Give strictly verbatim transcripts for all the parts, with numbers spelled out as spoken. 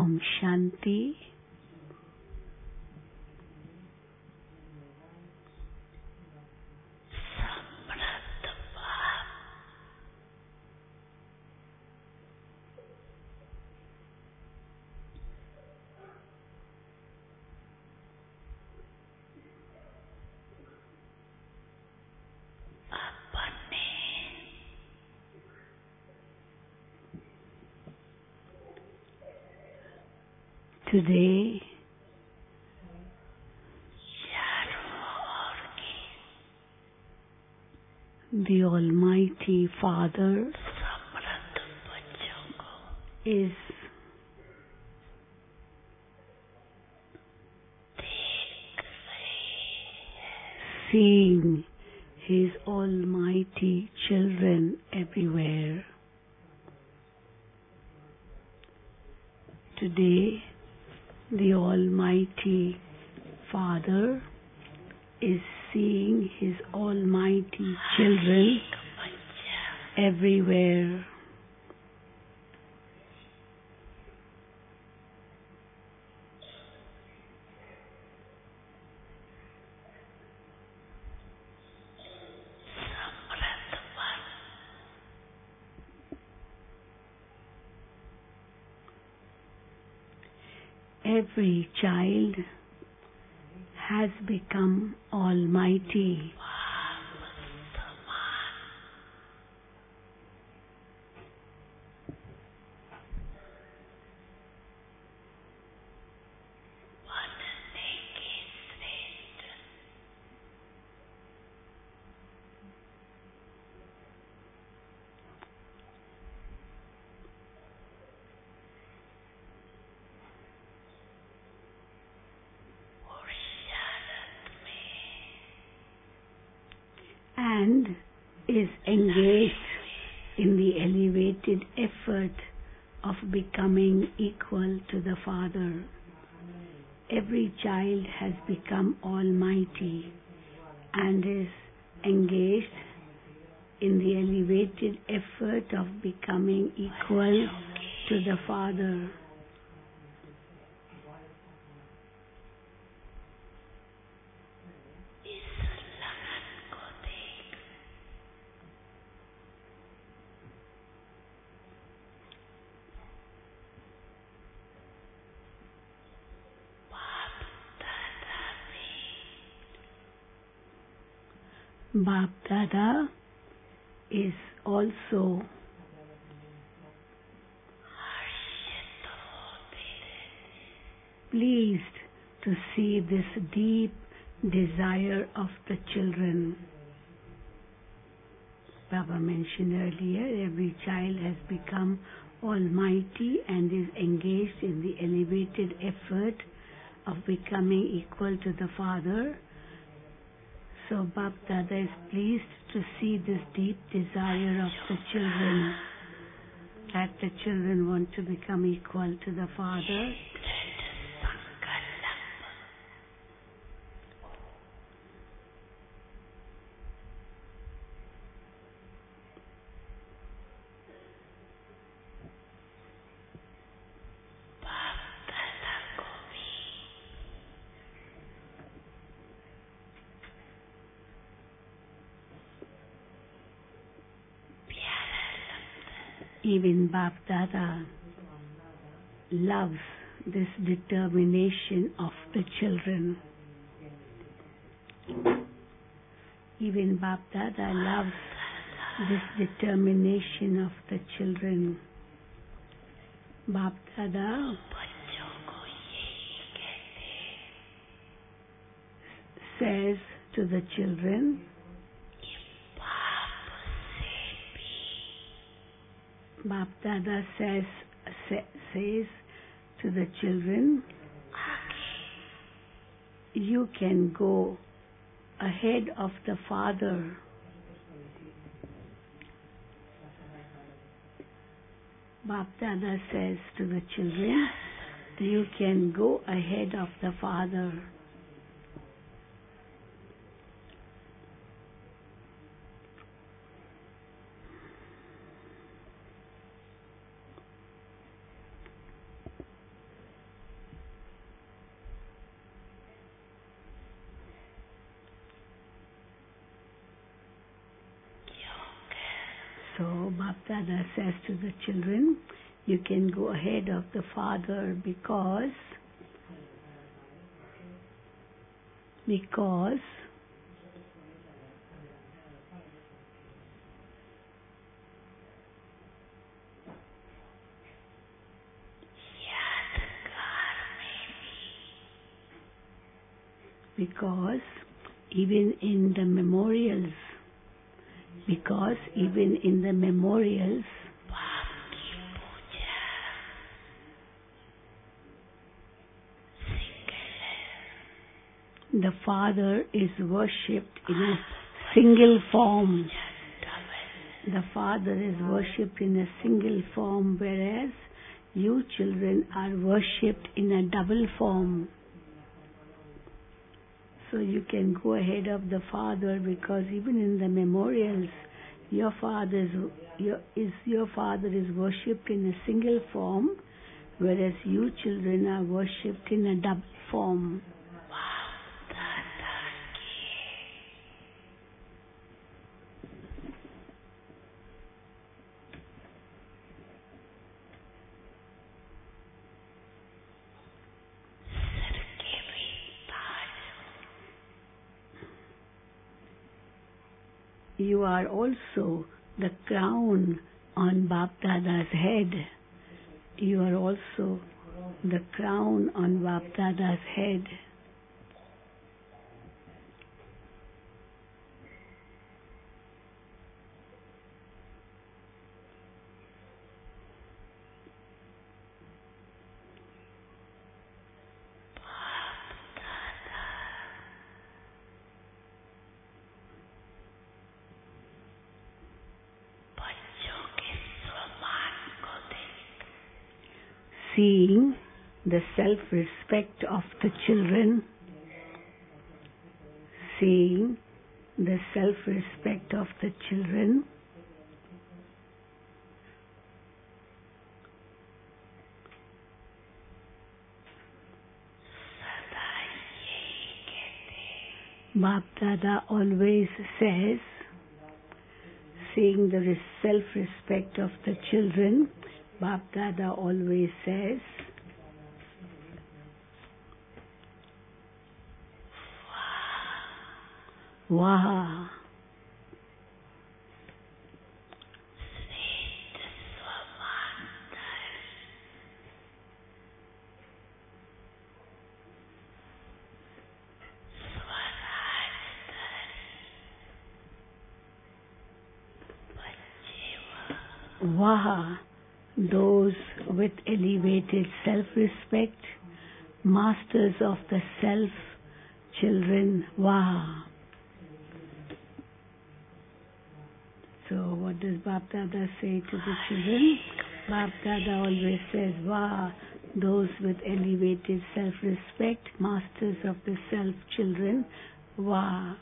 Om Shanti. Today, the Almighty Father is seeing His almighty children everywhere. Today, the Almighty Father is seeing His almighty children everywhere. Every child has become almighty. And is engaged in the elevated effort of becoming equal to the Father. Every child has become almighty and is engaged in the elevated effort of becoming equal to the Father. Bap Dada is also pleased to see this deep desire of the children. Baba mentioned earlier, every child has become almighty and is engaged in the elevated effort of becoming equal to the Father. So Bap Dada is pleased to see this deep desire of the children, that the children want to become equal to the Father. Even Bap Dada loves this determination of the children. Even Bap Dada loves this determination of the children. Bap Dada says to the children, Bap Dada says, sa- says to the children, you can go ahead of the Father. Bap Dada says to the children, you can go ahead of the Father. So Bapdada says to the children, you can go ahead of the Father because because because even in the memorials because even in the memorials the Father is worshipped in a single form. The Father is worshipped in a single form, whereas you children are worshipped in a double form. So you can go ahead of the Father because even in the memorials, your Father is your, is your Father is worshipped in a single form, whereas you children are worshipped in a double form. You are also the crown on Bapdada's head. You are also the crown on Bapdada's head. Seeing the self-respect of the children, seeing the self-respect of the children, Bapdada always says, seeing the self-respect of the children, Bapdada always says, Waha. Waha. Those with elevated self-respect, masters of the self, children, Waha. So what does Bapdada say to the children? Bapdada always says, Waha, those with elevated self-respect, masters of the self, children, Waha.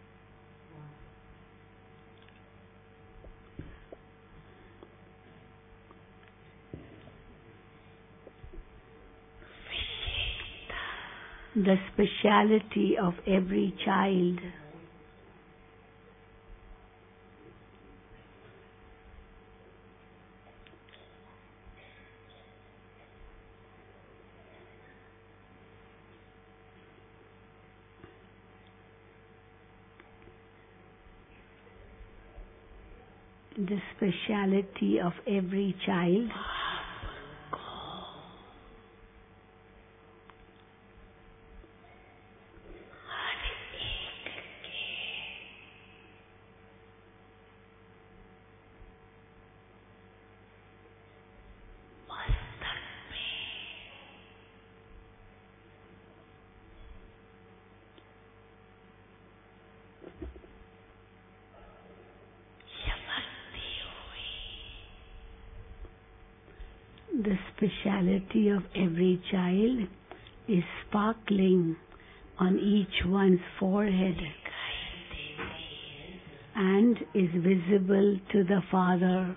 The speciality of every child. The speciality of every child. The speciality of every child is sparkling on each one's forehead and is visible to the Father.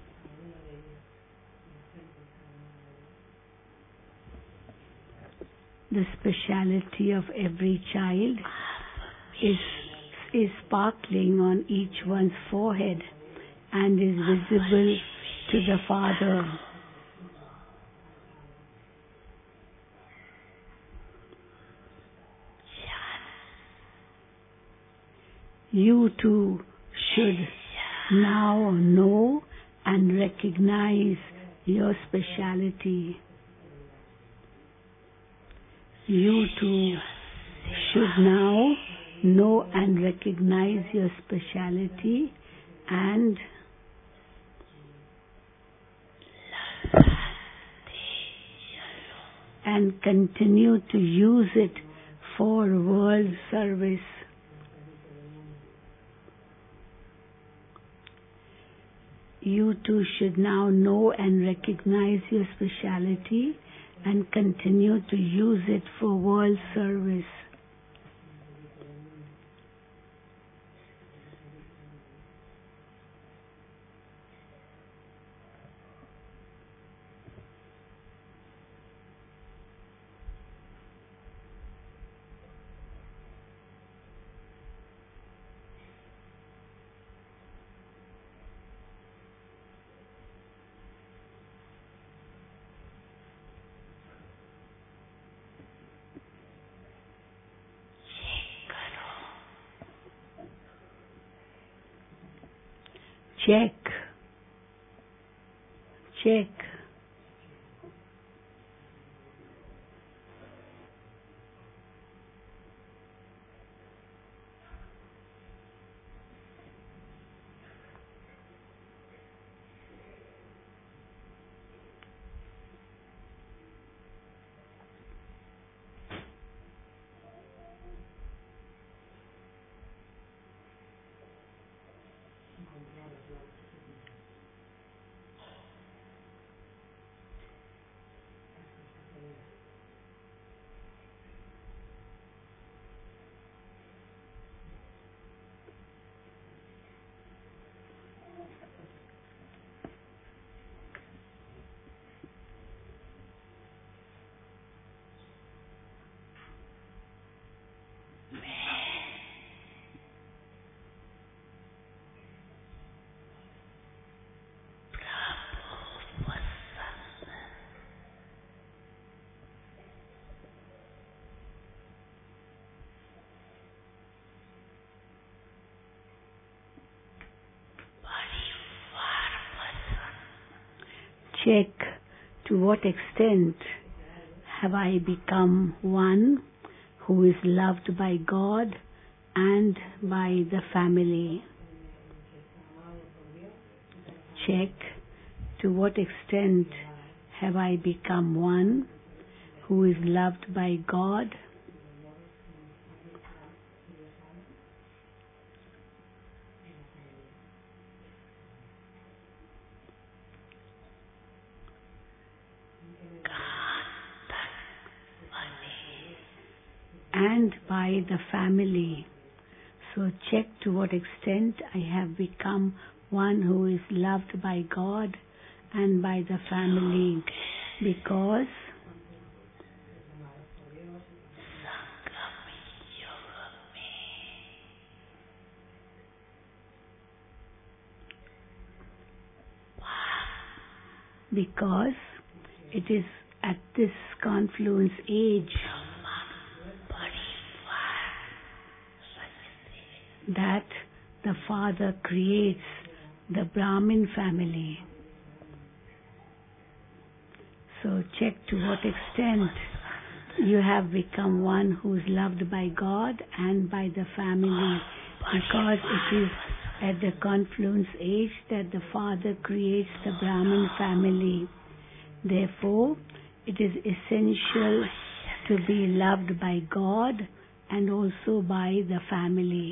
The speciality of every child is, is sparkling on each one's forehead and is visible to the Father. You too should now know and recognize your speciality. You too should now know and recognize your speciality and and continue to use it for world service. You too should now know and recognize your speciality and continue to use it for world service. Check. Check. Check to what extent have I become one who is loved by God and by the family. Check to what extent have I become one who is loved by God and by the family. So check to what extent I have become one who is loved by God and by the family, because because it is at this confluence age that the Father creates the Brahmin family. So check to what extent you have become one who is loved by God and by the family, because it is at the confluence age that the Father creates the Brahmin family. Therefore, it is essential to be loved by God and also by the family.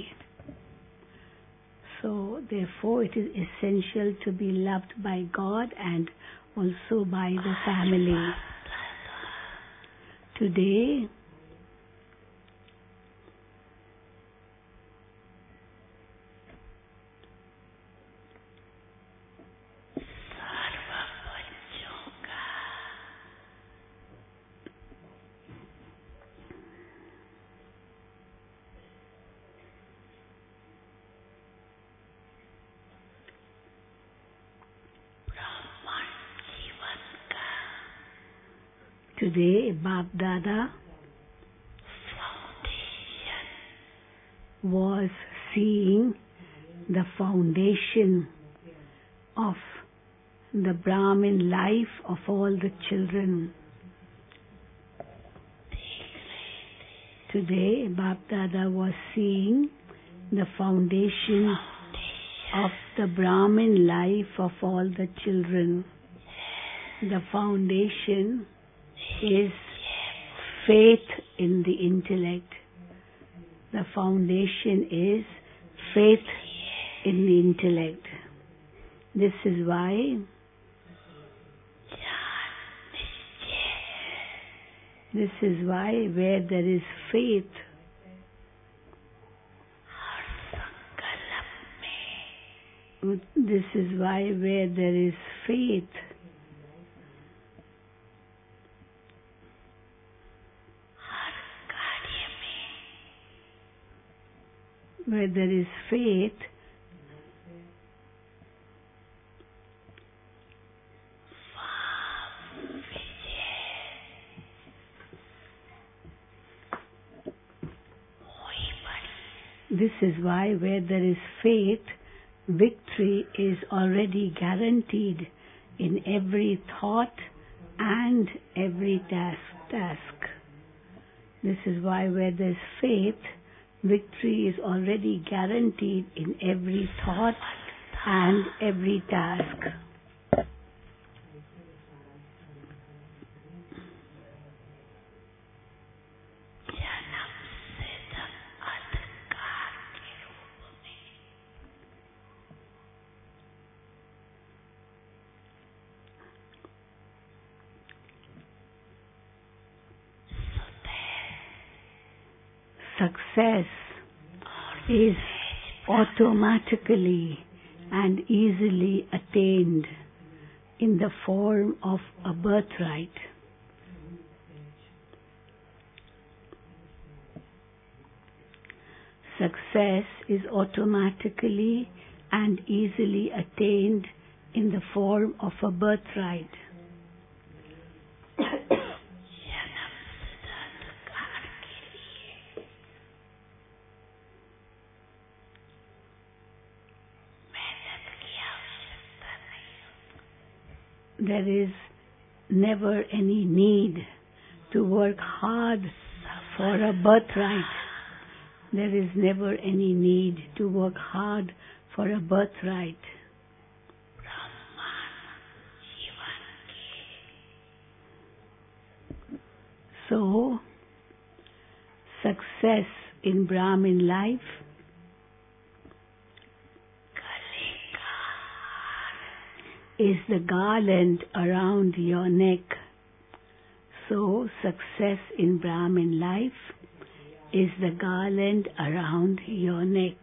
So, therefore, it is essential to be loved by God and also by the family. Today, Today, Bap Dada was seeing the foundation of the Brahmin life of all the children. Today, Bap Dada was seeing the foundation of the Brahmin life of all the children. The foundation is faith in the intellect. The foundation is faith in the intellect. This is why This is why where there is faith, this is why where there is faith, where there is faith, this is why where there is faith, victory is already guaranteed in every thought and every task. task. This is why where there is faith, victory is already guaranteed in every thought and every task. Success is automatically and easily attained in the form of a birthright. Success is automatically and easily attained in the form of a birthright. There is never any need to work hard for a birthright. There is never any need to work hard for a birthright. So, success in Brahmin life is the garland around your neck. So, success in Brahmin life is the garland around your neck.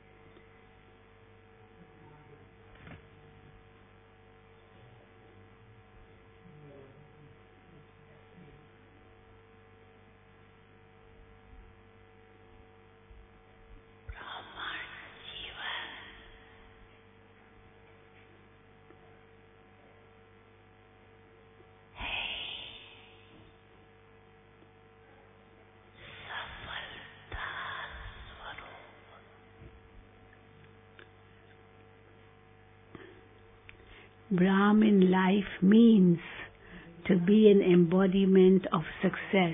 Brahmin life means to be an embodiment of success.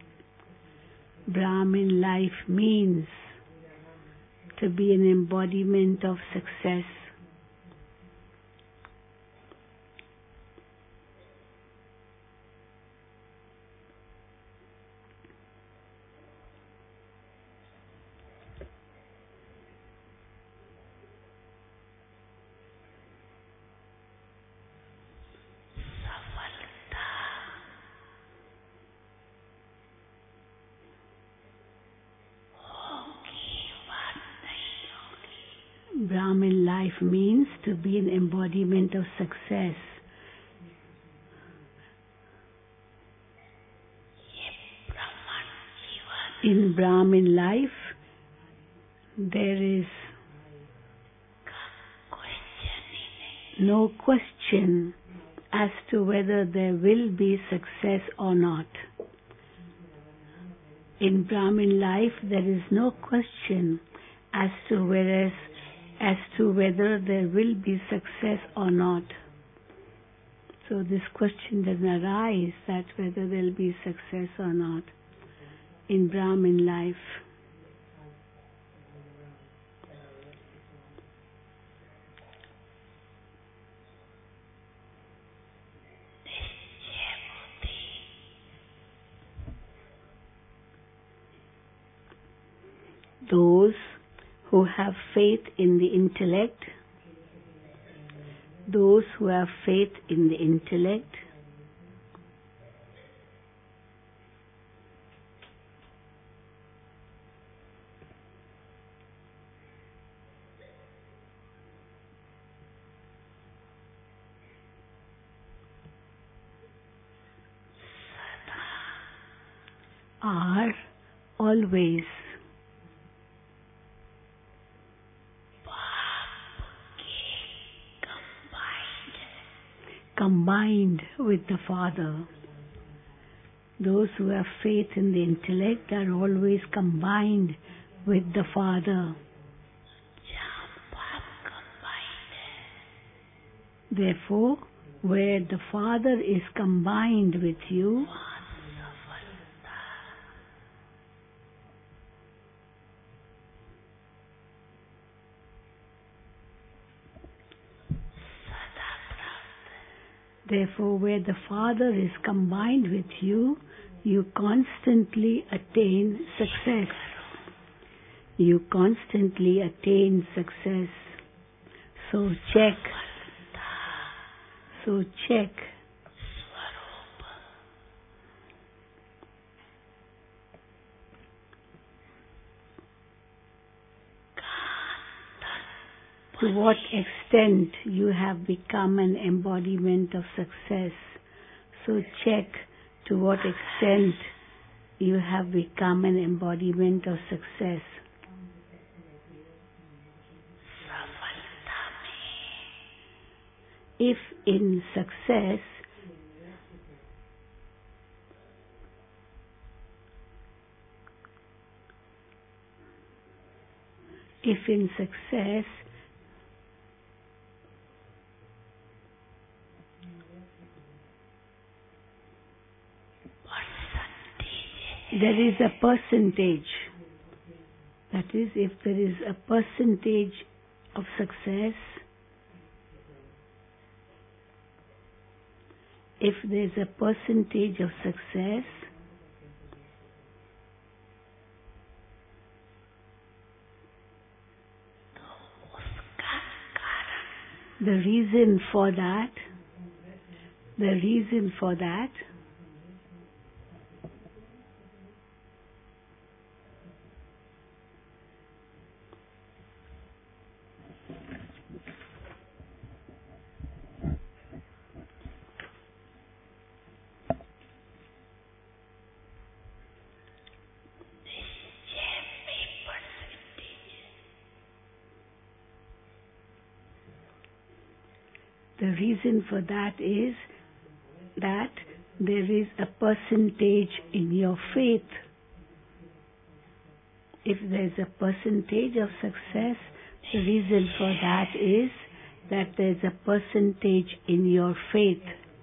Brahmin life means to be an embodiment of success. Brahmin life means to be an embodiment of success. In Brahmin life, there is no question as to whether there will be success or not. In Brahmin life, there is no question as to whether, as to whether there will be success or not. So this question doesn't arise that whether there will be success or not in Brahmin life. Those who have faith in the intellect, those who have faith in the intellect, are always combined with the Father. Those who have faith in the intellect are always combined with the Father. Therefore, where the Father is combined with you, Therefore, where the Father is combined with you, you constantly attain success. You constantly attain success. So check. So check. To what extent you have become an embodiment of success. So check to what extent you have become an embodiment of success. If in success if in success there is a percentage, that is, if there is a percentage of success, if there is a percentage of success, the reason for that, the reason for that The reason for that is that there is a percentage in your faith. If there is a percentage of success, the reason for that is that there is a percentage in your faith.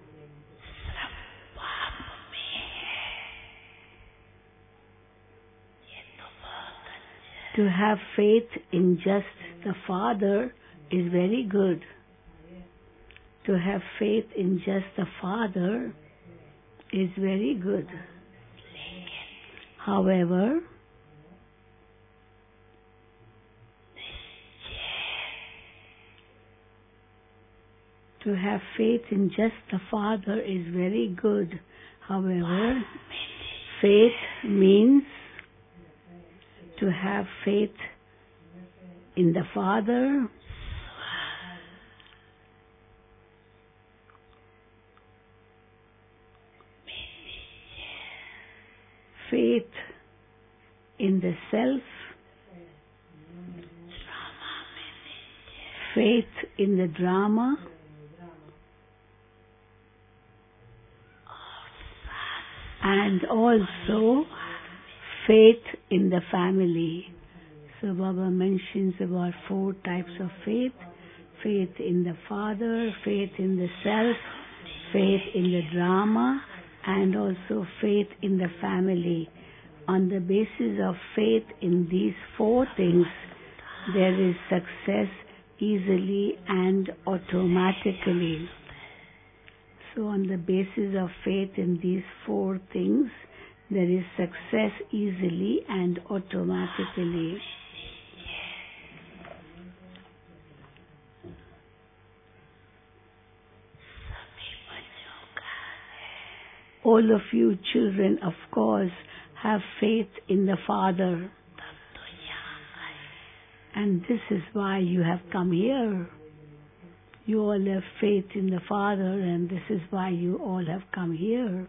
To have faith in just the Father is very good. To have faith in just the Father is very good. However, to have faith in just the Father is very good. However, faith means to have faith in the Father, faith in the self, faith in the drama, and also faith in the family. So Baba mentions about four types of faith. Faith in the Father, faith in the self, faith in the drama, and also faith in the family. On the basis of faith in these four things, there is success easily and automatically. So on the basis of faith in these four things, there is success easily and automatically. All of you children, of course, have faith in the Father. And this is why you have come here. You all have faith in the Father, and this is why you all have come here.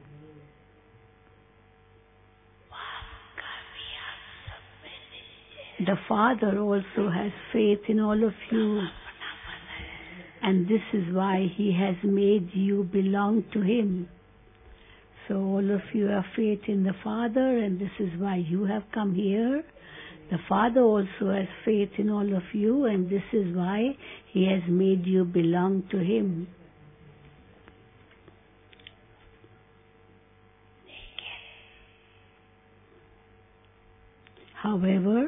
The Father also has faith in all of you, and this is why He has made you belong to Him. So all of you have faith in the Father, and this is why you have come here. The Father also has faith in all of you, and this is why He has made you belong to Him. However,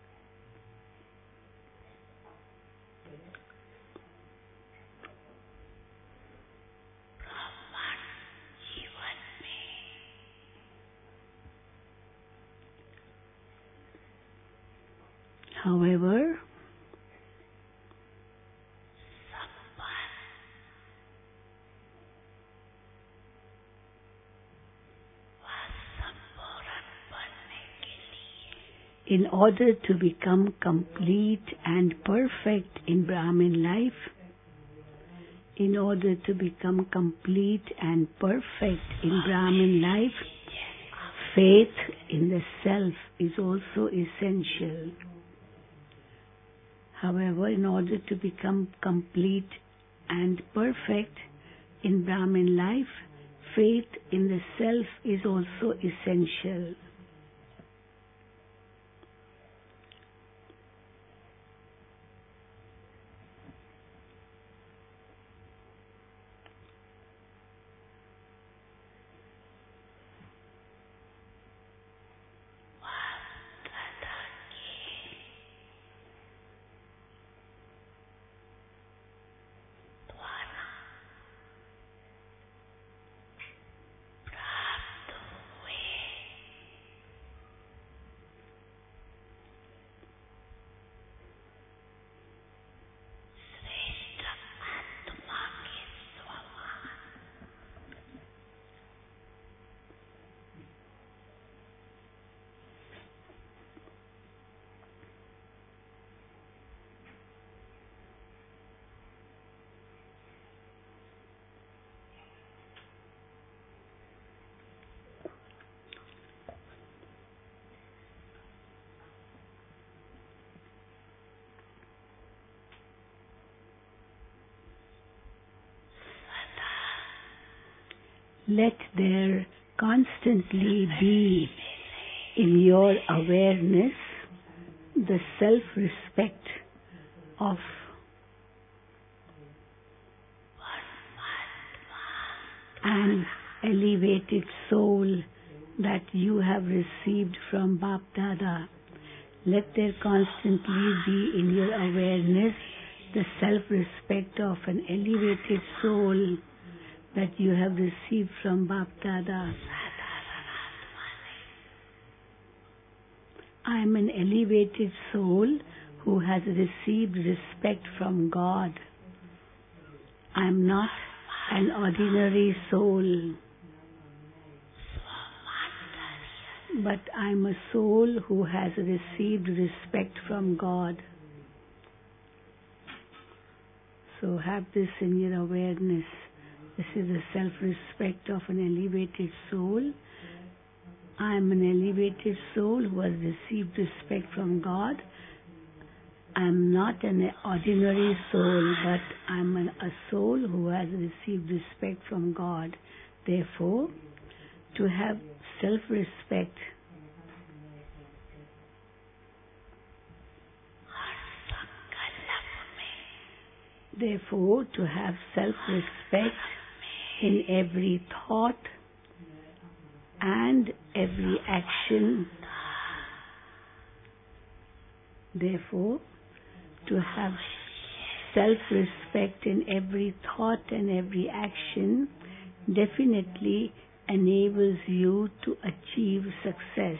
However, in order to become complete and perfect in Brahmin life, in order to become complete and perfect in Brahmin life, faith in the self is also essential. However, in order to become complete and perfect in Brahmin life, faith in the self is also essential. Let there constantly be in your awareness the self-respect of an elevated soul that you have received from Bap Dada. Let there constantly be in your awareness the self-respect of an elevated soul that you have received from Bap Dada. I am an elevated soul who has received respect from God. I am not an ordinary soul, but I am a soul who has received respect from God. So have this in your awareness. This is the self-respect of an elevated soul. I am an elevated soul who has received respect from God. I am not an ordinary soul, but I am an, a soul who has received respect from God. Therefore, to have self-respect. Therefore, to have self-respect in every thought and every action. Therefore, to have self-respect in every thought and every action definitely enables you to achieve success.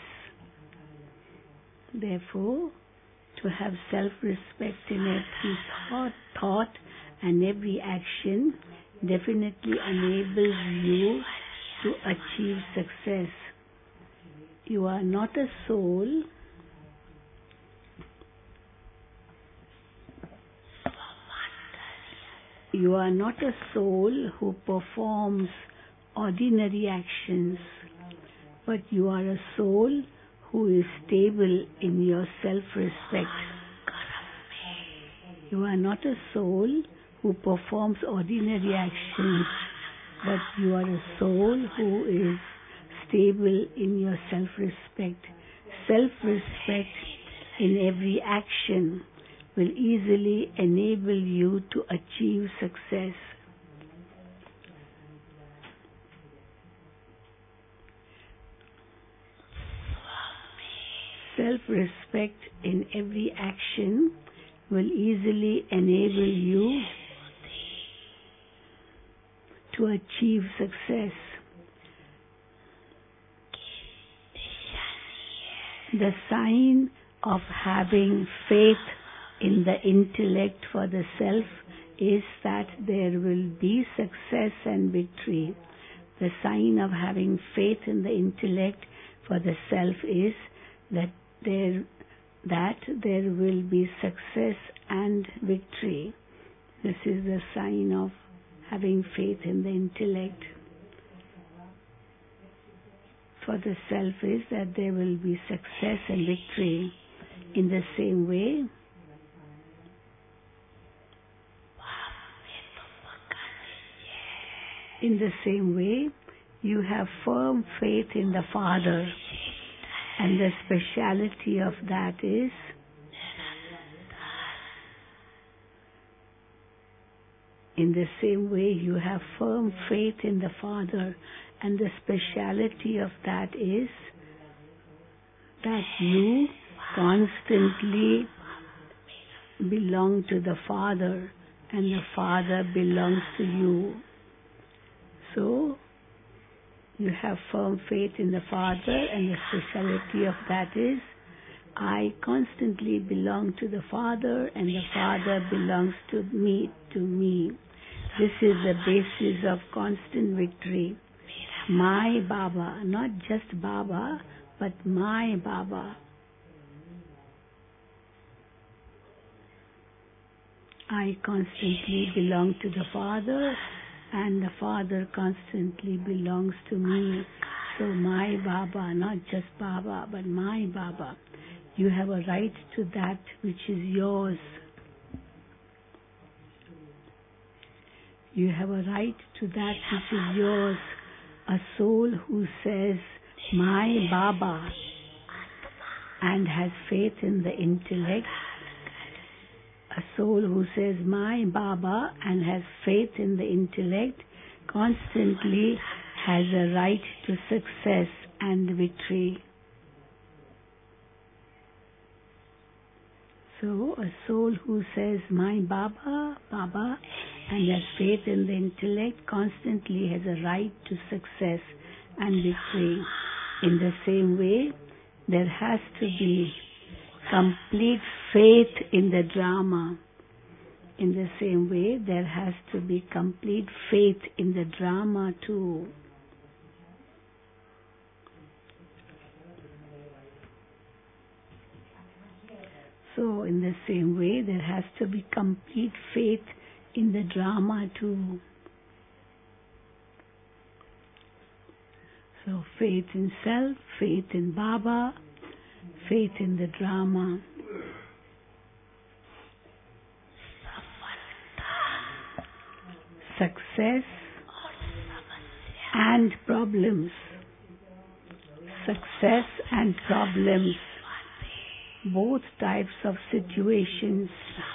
Therefore, to have self-respect in every thought, thought and every action definitely enables you to achieve success. You are not a soul You are not a soul who performs ordinary actions, but you are a soul who is stable in your self-respect. You are not a soul who performs ordinary actions, but you are a soul who is stable in your self-respect. Self-respect in every action will easily enable you to achieve success. Self-respect in every action will easily enable you to achieve success. The sign of having faith in the intellect for the self is that there will be success and victory. The sign of having faith in the intellect for the self is that there that there will be success and victory. This is the sign of having faith in the intellect for the self is that there will be success and victory. In the same way, in the same way, you have firm faith in the Father, and the speciality of that is in the same way you have firm faith in the Father, and the speciality of that is that you constantly belong to the Father and the Father belongs to you. So, you have firm faith in the Father, and the speciality of that is I constantly belong to the Father and the Father belongs to me, to me. This is the basis of constant victory. My Baba, not just Baba, but my Baba. I constantly belong to the Father and the Father constantly belongs to me. So my Baba, not just Baba, but my Baba. You have a right to that which is yours. You have a right to that which is yours. A soul who says, my Baba, and has faith in the intellect. A soul who says, my Baba, and has faith in the intellect, constantly has a right to success and victory. So, a soul who says, my Baba, Baba, and has faith in the intellect, constantly has a right to success and victory. In the same way, there has to be complete faith in the drama. In the same way, there has to be complete faith in the drama too. So, in the same way, there has to be complete faith in the drama too. So, faith in self, faith in Baba, faith in the drama. Success and problems. success and problems, both types of situations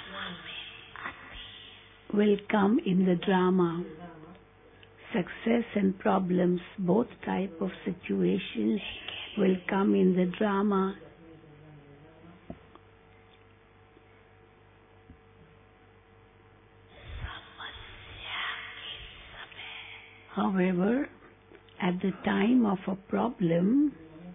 will come in the drama. Success and problems, both type of situations will come in the drama. However, at the time of a problem,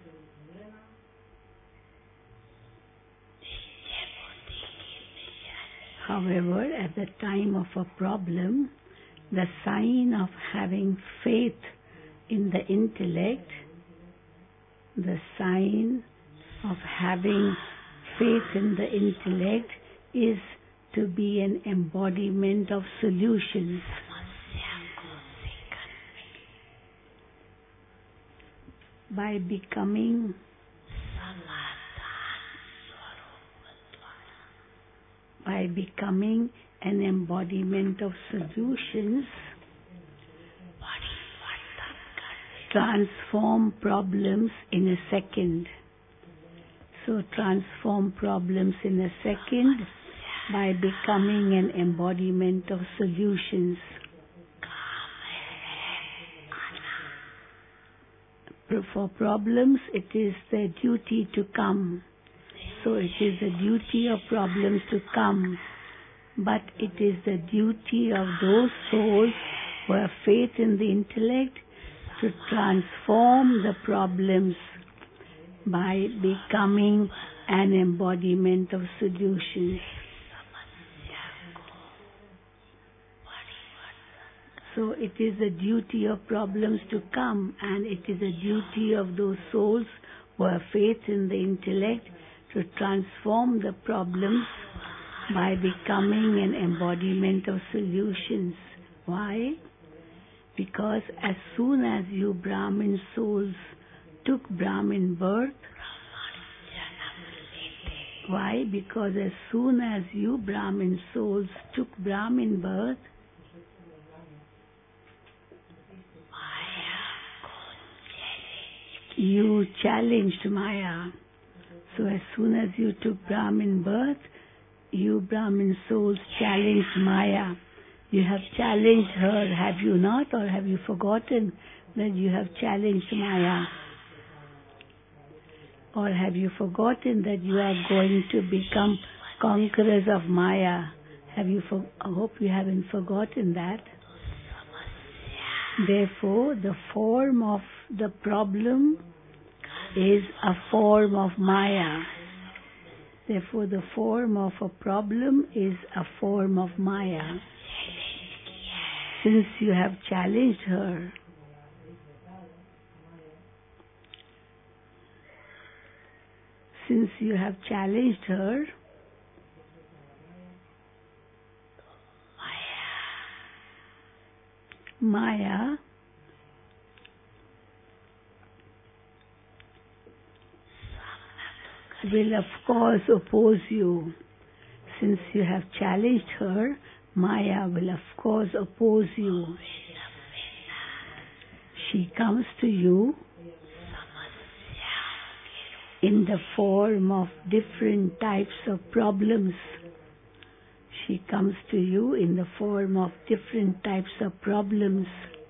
however, at the time of a problem, the sign of having faith in the intellect, the sign of having faith in the intellect is to be an embodiment of solutions. By becoming by becoming an embodiment of solutions, transform problems in a second. So transform problems in a second by becoming an embodiment of solutions. For problems, it is the duty to come. So it is the duty of problems to come. But it is the duty of those souls who have faith in the intellect to transform the problems by becoming an embodiment of solutions. So it is the duty of problems to come, and it is the duty of those souls who have faith in the intellect to transform the problems by becoming an embodiment of solutions. Why? Because as soon as you Brahmin souls took Brahmin birth, why? Because as soon as you Brahmin souls took Brahmin birth, you challenged Maya. So as soon as you took Brahmin birth, you Brahmin souls challenged Maya. You have challenged her, have you not? Or have you forgotten that you have challenged Maya? Or have you forgotten that you are going to become conquerors of Maya? Have you? For- I hope you haven't forgotten that. Therefore, the form of the problem is a form of Maya. Therefore, the form of a problem is a form of Maya. Since you have challenged her, since you have challenged her, Maya will of course oppose you. Since you have challenged her, Maya will of course oppose you. She comes to you in the form of different types of problems. She comes to you in the form of different types of problems.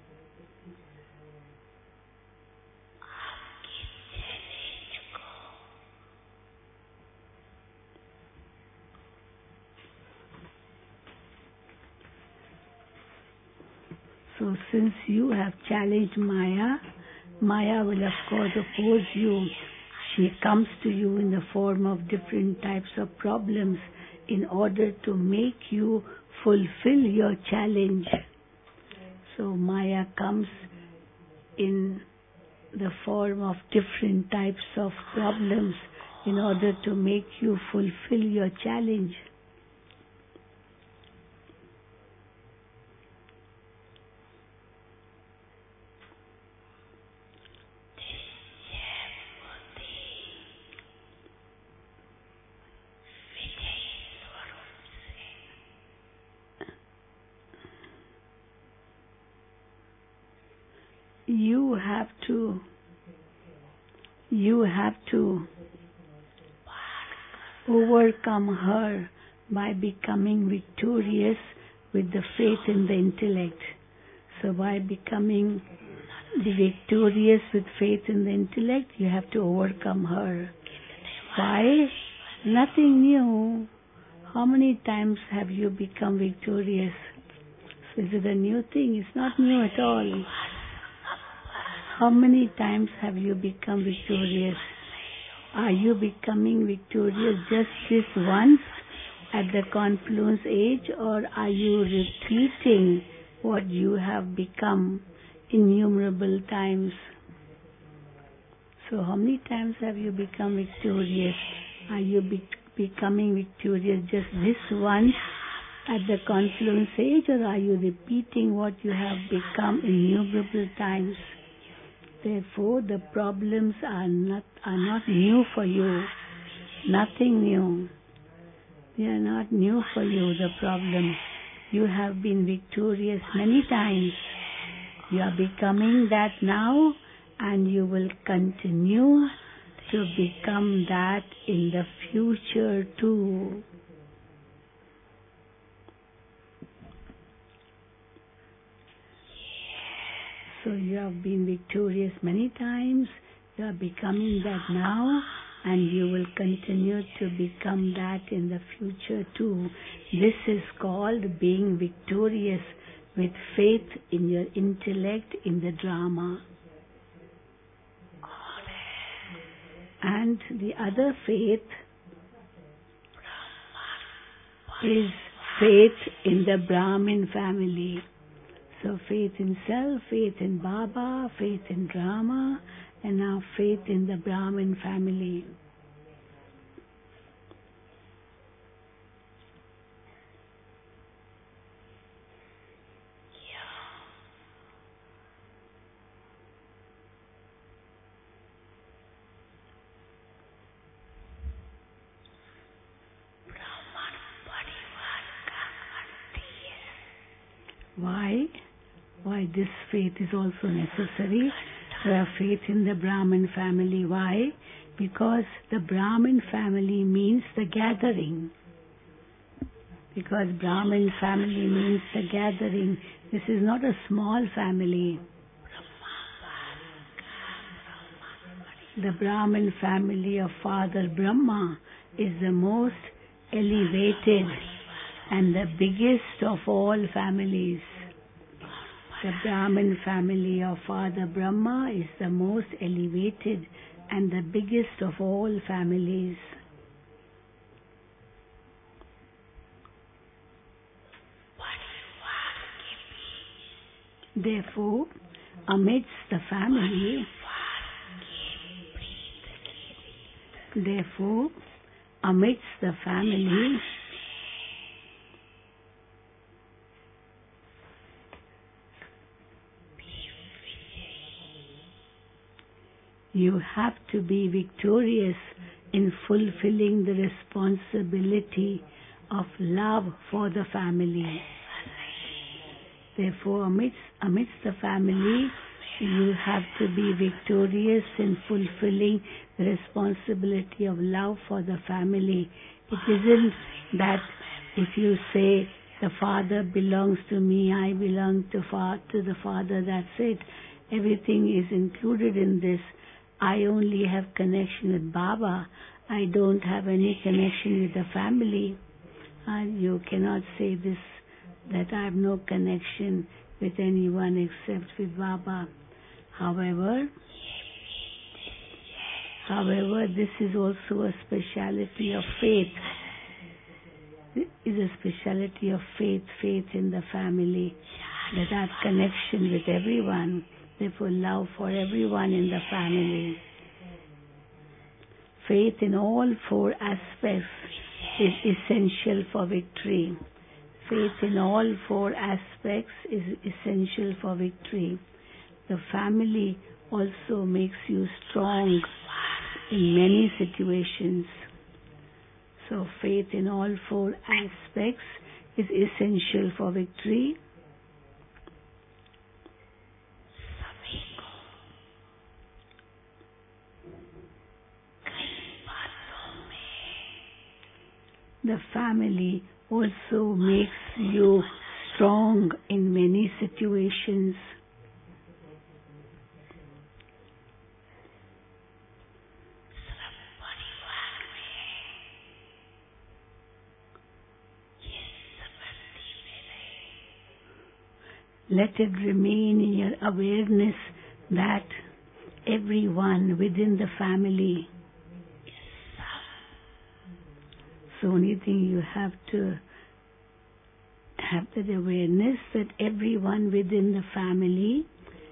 So since you have challenged Maya, Maya will of course oppose you. She comes to you in the form of different types of problems in order to make you fulfill your challenge. So Maya comes in the form of different types of problems in order to make you fulfill your challenge. You have to you have to overcome her by becoming victorious with the faith in the intellect. So by becoming the victorious with faith in the intellect, you have to overcome her. Why? Nothing new. How many times have you become victorious? So is it a new thing? It's not new at all. How many times have you become victorious? Are you becoming victorious just this once at the confluence age, or are you repeating what you have become innumerable times? So how many times have you become victorious? Are you be- becoming victorious just this once at the confluence age, or are you repeating what you have become innumerable times? Therefore, the problems are not are not new for you. Nothing new. They are not new for you, the problems. You have been victorious many times. You are becoming that now, and you will continue to become that in the future too. So you have been victorious many times, you are becoming that now, and you will continue to become that in the future too. This is called being victorious with faith in your intellect in the drama. And the other faith is faith in the Brahmin family. So faith in self, faith in Baba, faith in drama, and now faith in the Brahmin family. Why? Why this faith is also necessary? To have faith in the Brahmin family. Why? Because the Brahmin family means the gathering. Because Brahmin family means the gathering. This is not a small family. The Brahmin family of Father Brahma is the most elevated and the biggest of all families. The Brahmin family of Father Brahma is the most elevated and the biggest of all families. Therefore, amidst the family, therefore, amidst the family, you have to be victorious in fulfilling the responsibility of love for the family. Therefore, amidst, amidst the family, you have to be victorious in fulfilling the responsibility of love for the family. It isn't that if you say, the father belongs to me, I belong to, fa- to the father, that's it. Everything is included in this. I only have connection with Baba. I don't have any connection with the family. And you cannot say this, that I have no connection with anyone except with Baba. However, however, this is also a speciality of faith. It is a speciality of faith, faith in the family, that I have connection with everyone. Therefore, love for everyone in the family. Faith in all four aspects is essential for victory. Faith in all four aspects is essential for victory. The family also makes you strong in many situations. So faith in all four aspects is essential for victory. the family also makes you strong in many situations. Let it remain in your awareness that everyone within the family. So only thing you have to have that awareness that everyone within the family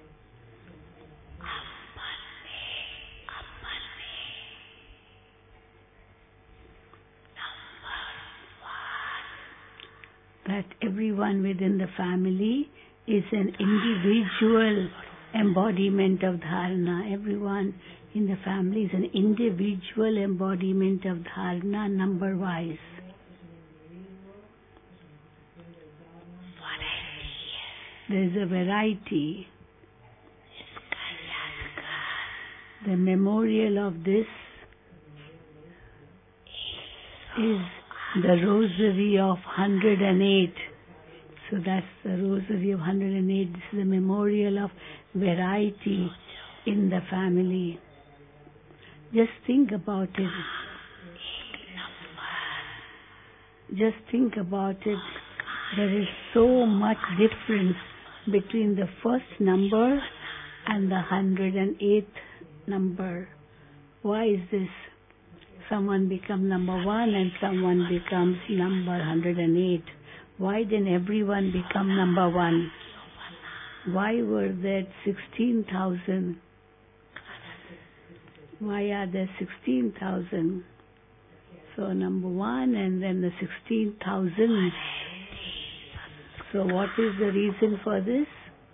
that everyone within the family is an individual embodiment of dharana. Everyone in the family is an individual embodiment of dharana, number-wise. There is a variety. The memorial of this is the Rosary of one hundred eight. So that's the Rosary of one hundred eight. This is the memorial of variety in the family. Just think about it. Just think about it. There is so much difference between the first number and the one hundred eighth number. Why is this? Someone becomes number one and someone becomes number one hundred eight. Why then everyone become number one? Why were there sixteen thousand? Why are there sixteen thousand? So number one and then the sixteen thousand. So what is the reason for this?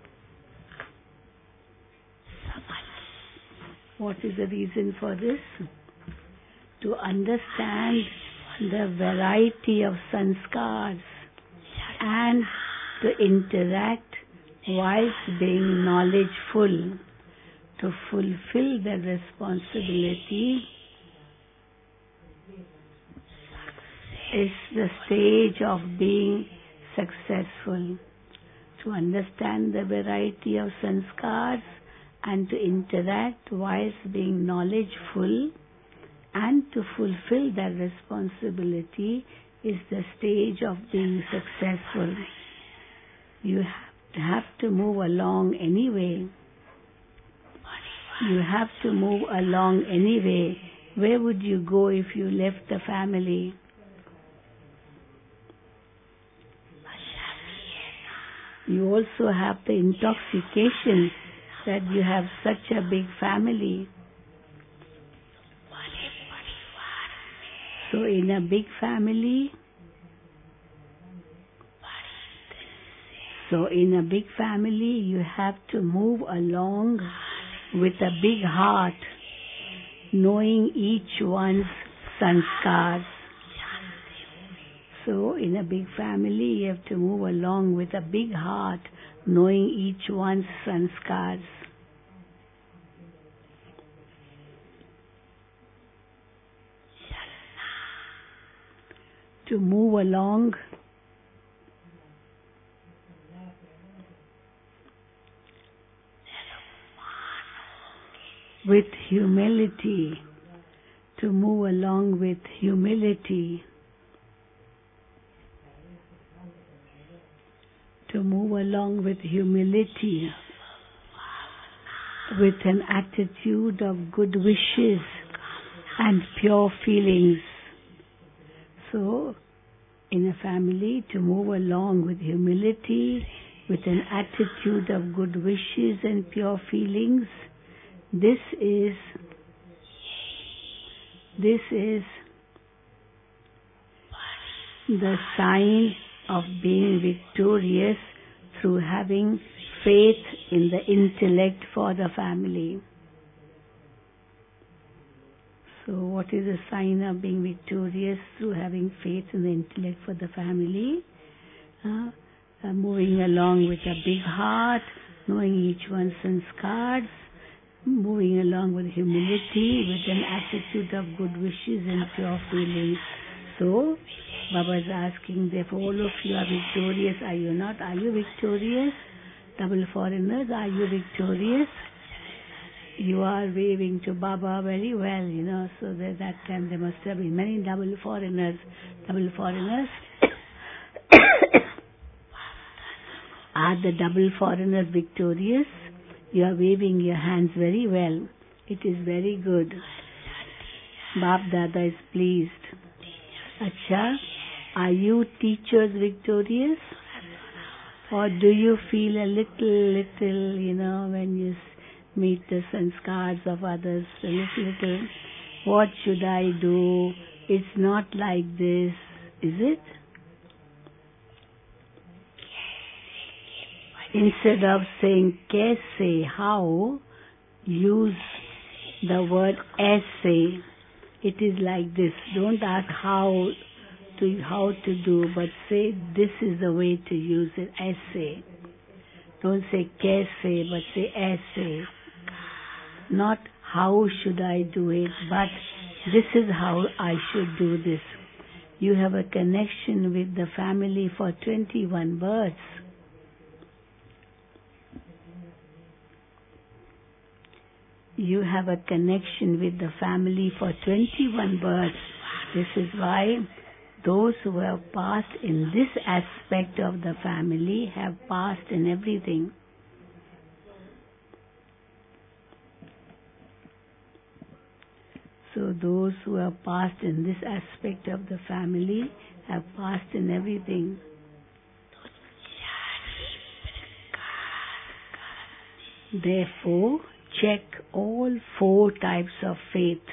What is the reason for this? To understand the variety of sanskars and to interact whilst being knowledgeful, to fulfill the responsibility is the stage of being successful. To understand the variety of sanskars and to interact whilst being knowledgeful and to fulfill that responsibility is the stage of being successful. You have to move along anyway. You have to move along anyway. Where would you go if you left the family? You also have the intoxication that you have such a big family. So in a big family, so in a big family, you have to move along with a big heart, knowing each one's sanskars. So in a big family, you have to move along with a big heart, knowing each one's sanskars. To move along with humility, to move along with humility, to move along with humility, with an attitude of good wishes and pure feelings. So, in a family, to move along with humility, with an attitude of good wishes and pure feelings, this is, this is the sign of being victorious through having faith in the intellect for the family. So what is a sign of being victorious? Through having faith in the intellect for the family. Uh, uh, moving along with a big heart, knowing each one's sanskars, moving along with humility, with an attitude of good wishes and pure feelings. So, Baba is asking, therefore all of you are victorious. Are you not? Are you victorious? Double foreigners, are you victorious? You are waving to Baba very well, you know, so that, that time there must have been many double foreigners. Double foreigners. Are the double foreigners victorious? You are waving your hands very well. It is very good. Bap Dada is pleased. Acha, are you teachers victorious? Or do you feel a little, little, you know, when you meet the sanskars of others, a little, little, what should I do? It's not like this, is it? Instead of saying kaise, how, use the word aise. It is like this. Don't ask how to how to do, but say this is the way to use it. Aise. Don't say kaise, but say aise. Not how should I do it, but this is how I should do this. You have a connection with the family for twenty-one births. You have a connection with the family for twenty-one births. This is why those who have passed in this aspect of the family have passed in everything. So those who have passed in this aspect of the family have passed in everything. Therefore, check all four types of faith.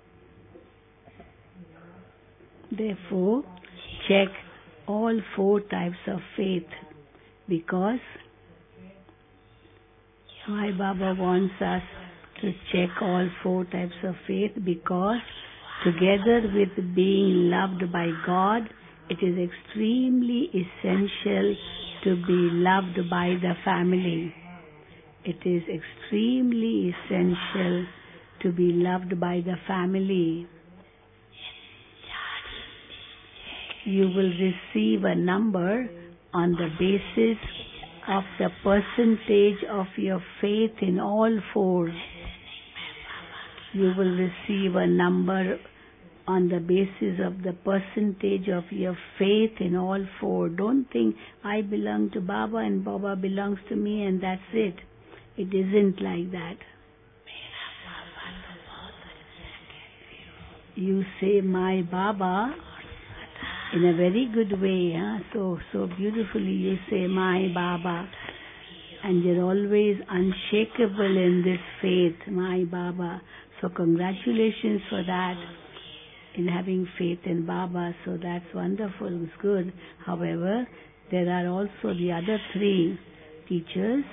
Therefore, check all four types of faith, because Sai Baba wants us to check all four types of faith, because together with being loved by God, it is extremely essential to be loved by the family. It is extremely essential to be loved by the family. You will receive a number on the basis of the percentage of your faith in all four. You will receive a number on the basis of the percentage of your faith in all four. Don't think, I belong to Baba and Baba belongs to me and that's it. It isn't like that. You say, my Baba, in a very good way, huh? so so beautifully you say, my Baba, and you're always unshakable in this faith, my Baba. So congratulations for that, in having faith in Baba. So that's wonderful, it's good. However, there are also the other three teachers.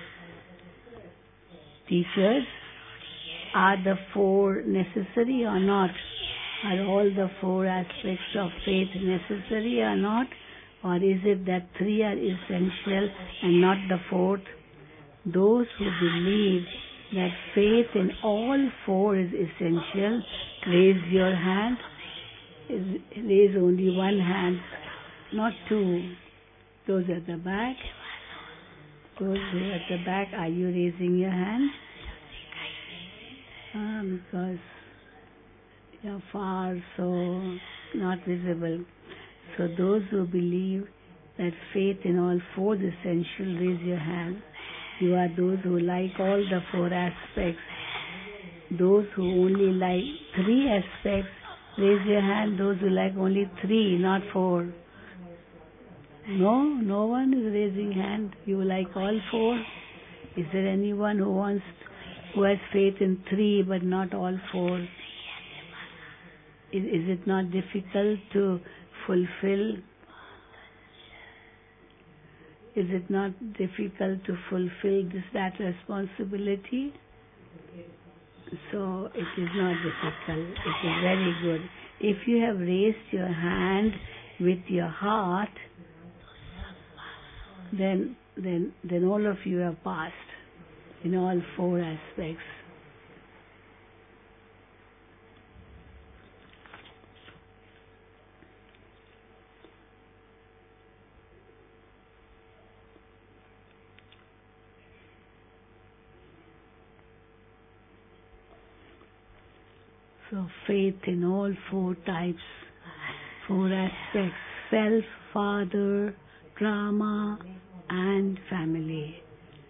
Teachers, are the four necessary or not? Are all the four aspects of faith necessary or not? Or is it that three are essential and not the fourth? Those who believe that faith in all four is essential, raise your hand. Raise only one hand, not two. Those at the back. Those who are at the back, are you raising your hand? Ah, because you're far, so not visible. So those who believe that faith in all four is essential, raise your hand. You are those who like all the four aspects. Those who only like three aspects, raise your hand. Those who like only three, not four. No, no one is raising hand. You like all four? Is there anyone who wants, who has faith in three but not all four? Is, is it not difficult to fulfill? Is it not difficult to fulfill this, that responsibility? So it is not difficult. It is very good. If you have raised your hand with your heart, then then then all of you have passed in all four aspects. So faith in all four types, four aspects: self, father, drama, and family.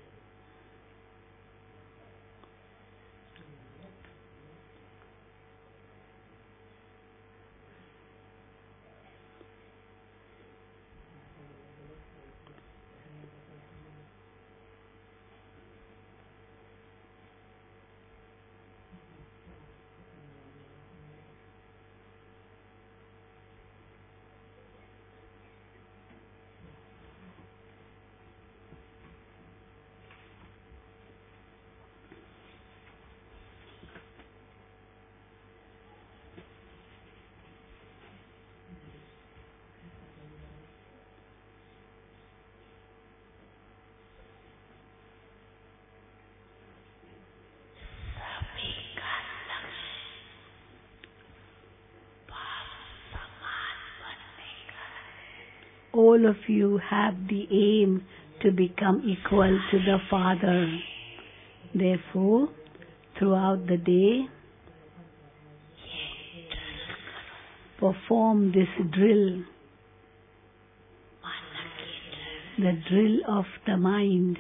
All of you have the aim to become equal to the Father. Therefore, throughout the day, perform this drill, the drill of the mind.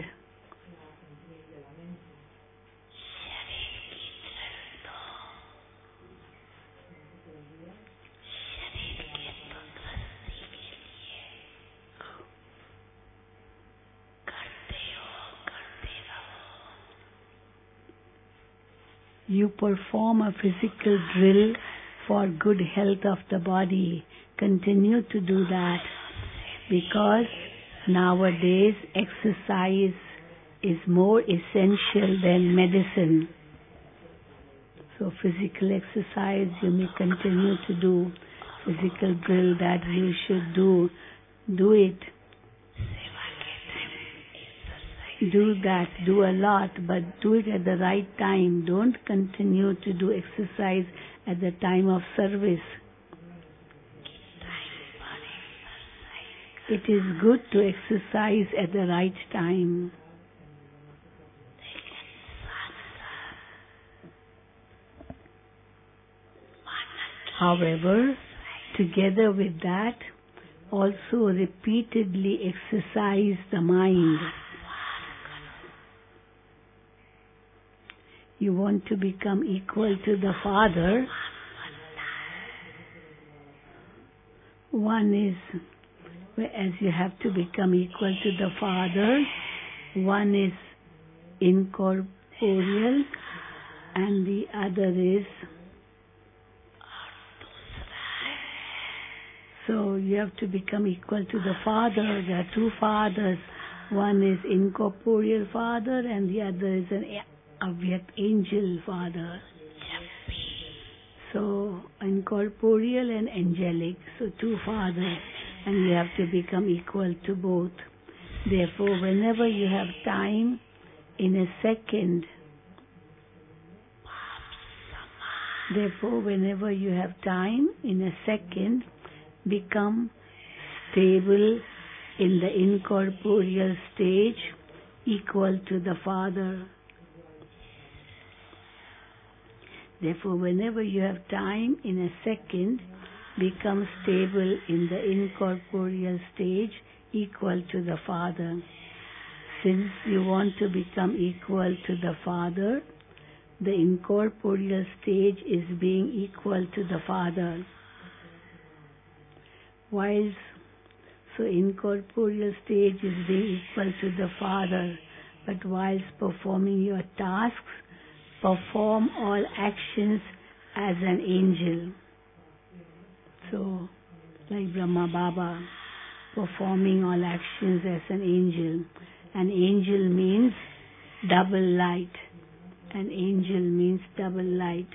You perform a physical drill for good health of the body. Continue to do that, because nowadays exercise is more essential than medicine. So physical exercise you may continue to do. Physical drill that you should do, do it. Do that, do a lot, but do it at the right time. Don't continue to do exercise at the time of service. It is good to exercise at the right time. However, together with that, also repeatedly exercise the mind. You want to become equal to the Father. One is, as you have to become equal to the Father, one is incorporeal and the other is, so you have to become equal to the Father. There are two fathers. One is incorporeal Father and the other is an Avyakt angel Father. So incorporeal and angelic, so two fathers, and you have to become equal to both. Therefore, whenever you have time, in a second, therefore whenever you have time, in a second, become stable in the incorporeal stage, equal to the Father. Therefore, whenever you have time, in a second, become stable in the incorporeal stage, equal to the Father. Since you want to become equal to the Father, the incorporeal stage is being equal to the Father. Whilst, so incorporeal stage is being equal to the Father, but whilst performing your tasks, perform all actions as an angel. So, like Brahma Baba, performing all actions as an angel. An angel means double light. An angel means double light.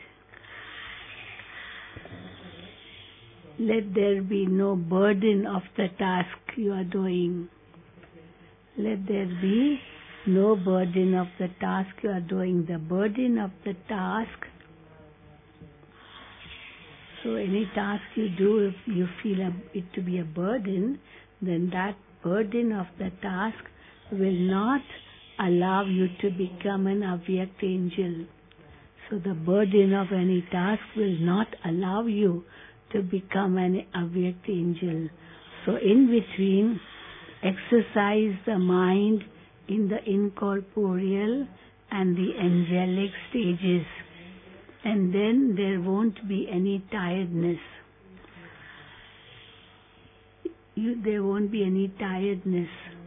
Let there be no burden of the task you are doing. Let there be no burden of the task you are doing. The burden of the task, so any task you do, if you feel it to be a burden, then that burden of the task will not allow you to become an Avyakt angel. So the burden of any task will not allow you to become an avyakt angel. So in between, exercise the mind in the incorporeal and the angelic stages, and then there won't be any tiredness. You, there won't be any tiredness.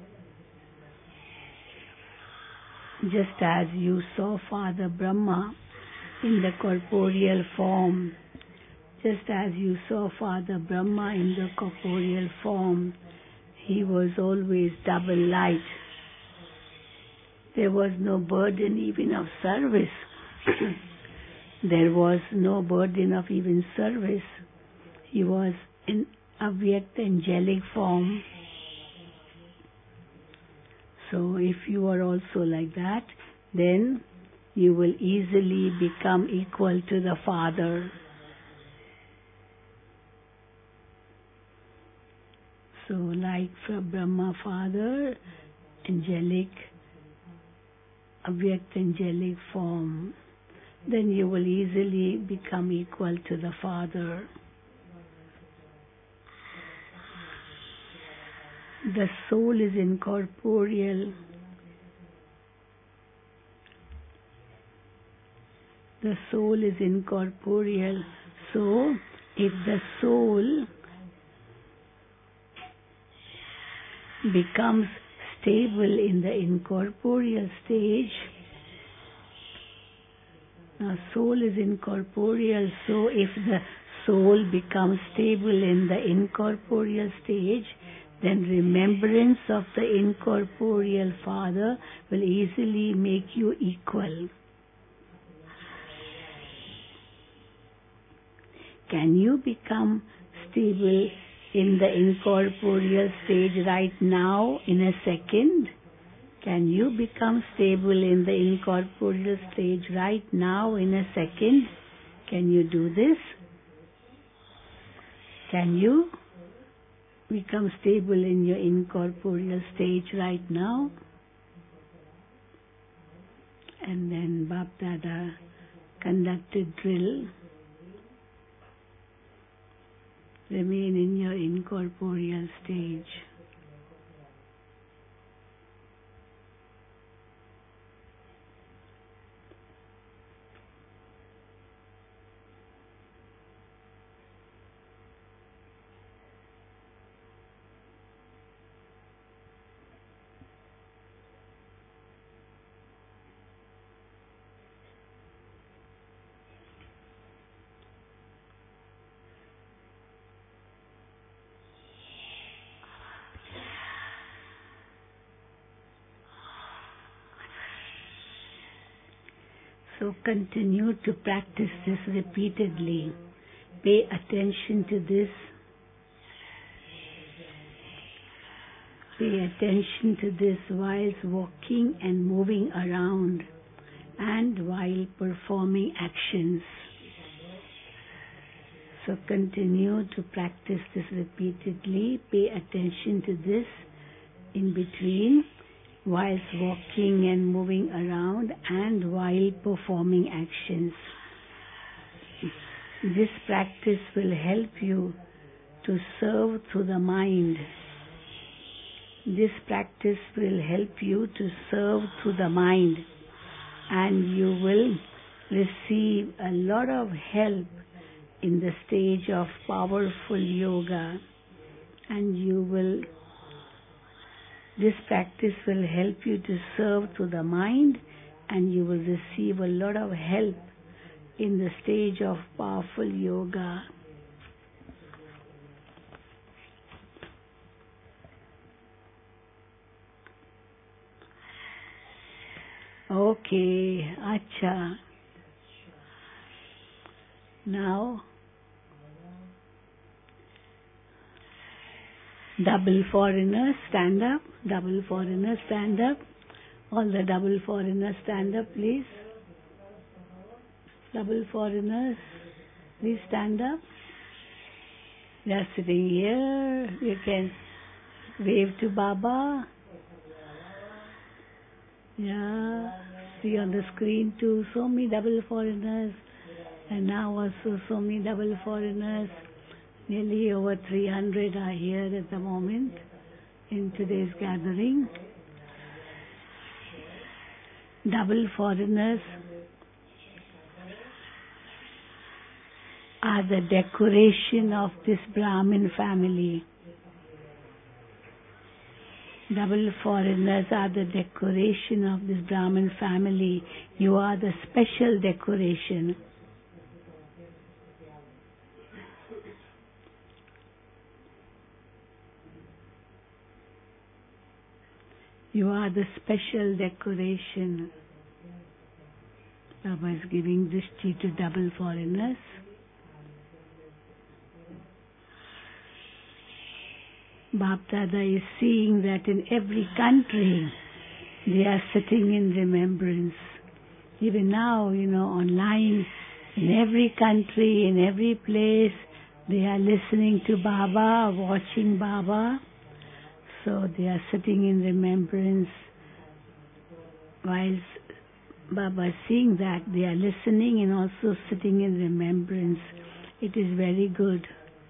Just as you saw Father Brahma in the corporeal form, just as you saw Father Brahma in the corporeal form, he was always double light. There was no burden even of service. There was no burden of even service. He was in avyakt angelic form. So if you are also like that, then you will easily become equal to the Father. So like for Brahma Father, angelic, avyakt angelic form, then you will easily become equal to the Father. The soul is incorporeal. The soul is incorporeal. So, if the soul becomes stable in the incorporeal stage, now soul is incorporeal, so if the soul becomes stable in the incorporeal stage, then remembrance of the incorporeal Father will easily make you equal. Can you become stable in the incorporeal stage right now in a second? Can you become stable in the incorporeal stage right now in a second? Can you do this? Can you become stable in your incorporeal stage right now? And then Bap Dada conducted drill. Remain in your incorporeal stage. So continue to practice this repeatedly. Pay attention to this. Pay attention to this whilst walking and moving around and while performing actions. So continue to practice this repeatedly. Pay attention to this in between, whilst walking and moving around and while performing actions. This practice will help you to serve through the mind. This practice will help you to serve through the mind, and you will receive a lot of help in the stage of powerful yoga, and you will This practice will help you to serve through the mind, and you will receive a lot of help in the stage of powerful yoga. Okay, acha. Now, double foreigners, stand up. Double foreigners, stand up. All the double foreigners, stand up, please. Double foreigners, please stand up. They are sitting here. You can wave to Baba. Yeah, see on the screen too, so many double foreigners, and now also so many double foreigners. Nearly over three hundred are here at the moment in today's gathering. Double foreigners are the decoration of this Brahmin family. Double foreigners are the decoration of this Brahmin family. You are the special decoration. You are the special decoration. Baba is giving this tea to double foreigners. Bapdada is seeing that in every country they are sitting in remembrance. Even now, you know, online, in every country, in every place, they are listening to Baba, watching Baba. So they are sitting in remembrance. While Baba is seeing that, they are listening and also sitting in remembrance. It is very good.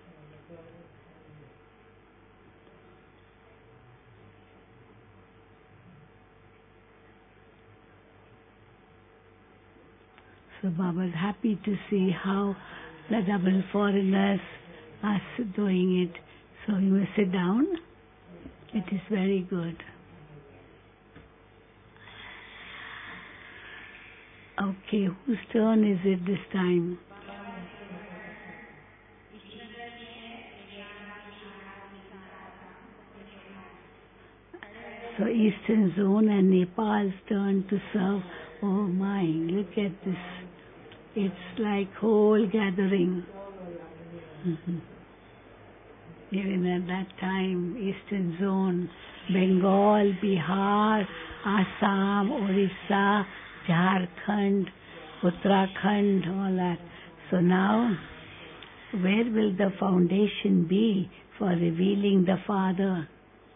So Baba is happy to see how the double foreigners are doing it. So you may sit down. It is very good. Okay, whose turn is it this time? So Eastern Zone and Nepal's turn to serve. Oh my, look at this. It's like whole gathering. Mm-hmm. Even at that time, Eastern Zone, Bengal, Bihar, Assam, Orissa, Jharkhand, Uttarakhand, all that. So now, where will the foundation be for revealing the Father?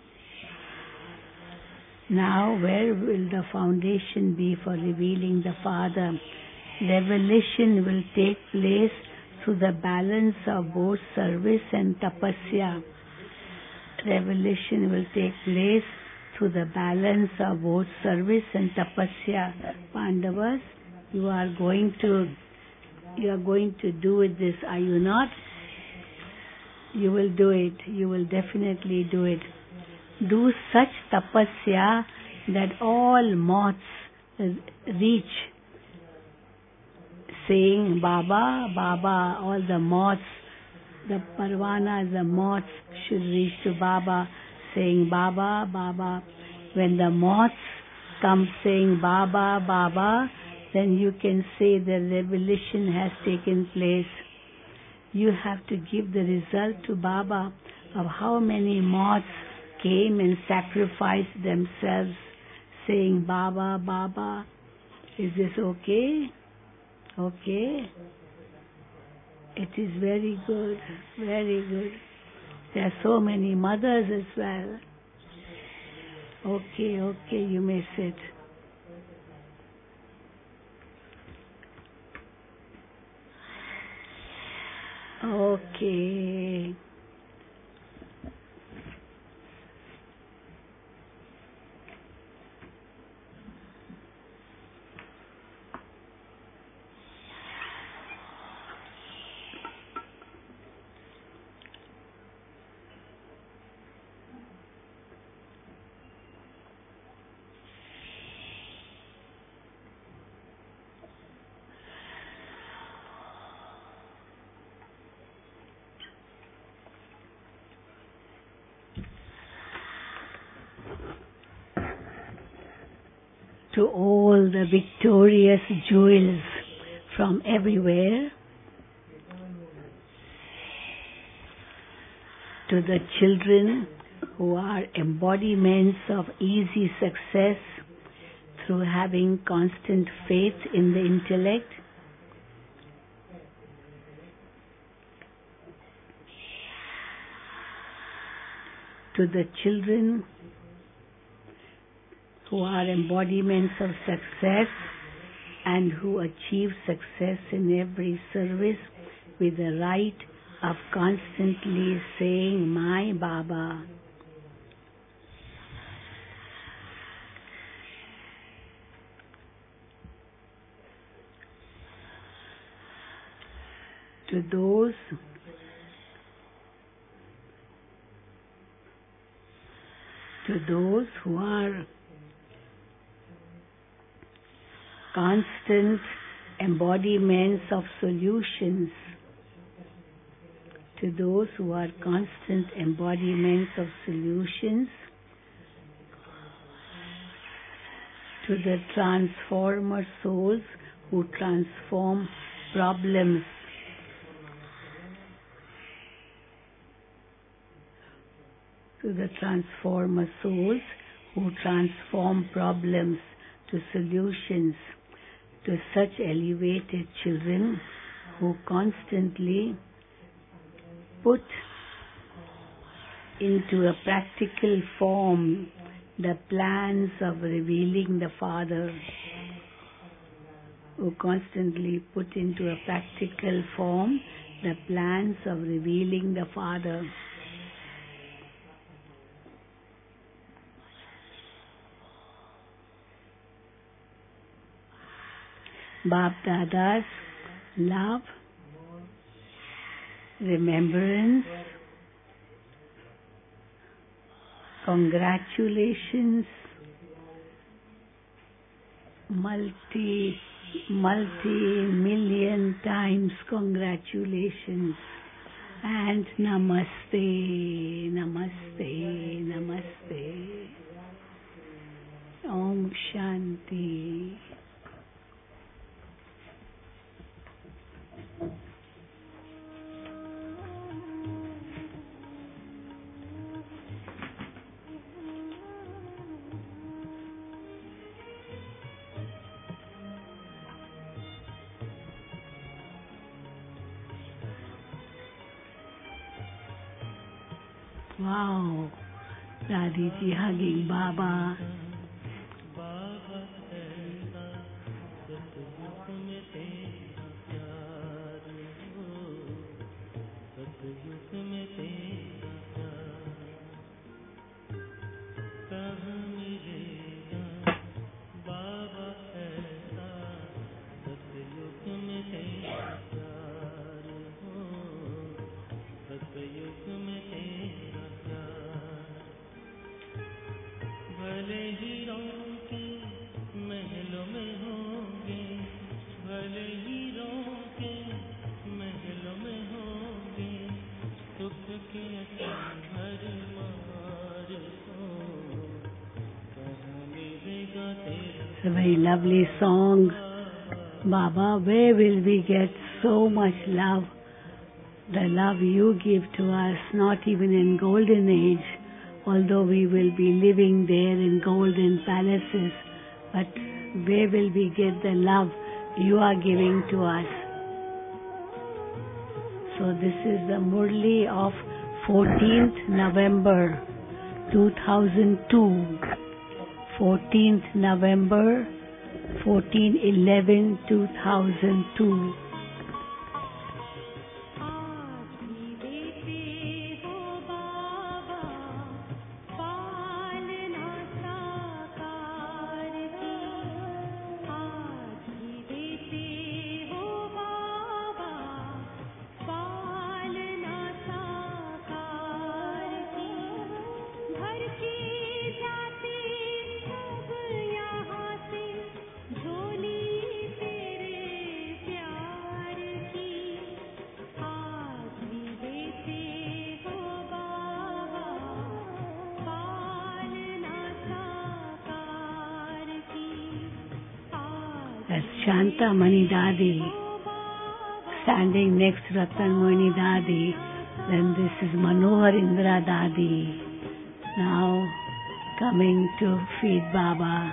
Now, where will the foundation be for revealing the Father? Revelation will take place through the balance of both service and tapasya. Revelation will take place through the balance of both service and tapasya. Pandavas, you are going to, you are going to do it this, are you not? You will do it. You will definitely do it. Do such tapasya that all moths reach, saying Baba, Baba, all the moths, the parvanas, the moths should reach to Baba, saying Baba, Baba. When the moths come saying Baba, Baba, then you can say the revelation has taken place. You have to give the result to Baba of how many moths came and sacrificed themselves, saying Baba, Baba. Is this okay? Okay. It is very good, very good. There are so many mothers as well. Okay, okay, you may sit. Okay. To all the victorious jewels from everywhere, to the children who are embodiments of easy success through having constant faith in the intellect, to the children who are embodiments of success and who achieve success in every service with the right of constantly saying, "My Baba." To those to those who are constant embodiments of solutions, to those who are constant embodiments of solutions, to the transformer souls who transform problems, to the transformer souls who transform problems to solutions, to such elevated children who constantly put into a practical form the plans of revealing the Father, who constantly put into a practical form the plans of revealing the Father. Bap Dada's love, remembrance, congratulations, multi, multi-million times congratulations, and namaste, namaste, namaste. Om Shanti. Wow, Radhiji hugging Baba. It's a very lovely song. Baba, where will we get so much love? The love you give to us, not even in golden age, although we will be living there in golden palaces, but where will we get the love you are giving to us? So this is the Murli of fourteenth November two thousand two. fourteenth November fourteen eleven two thousand two. That's Shanta Mani Dadi standing next to Ratan Mani Dadi. Then this is Manohar Indra Dadi now coming to feed Baba.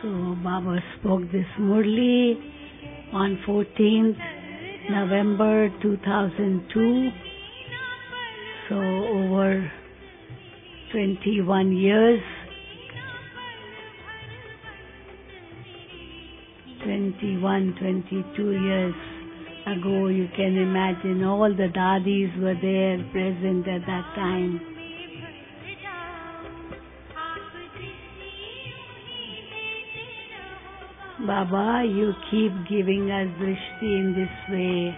So Baba spoke this Murli on fourteenth November two thousand two. So over twenty-one years, twenty-one, twenty-two years ago, you can imagine all the dadis were there present at that time. Baba, you keep giving us drishti in this way.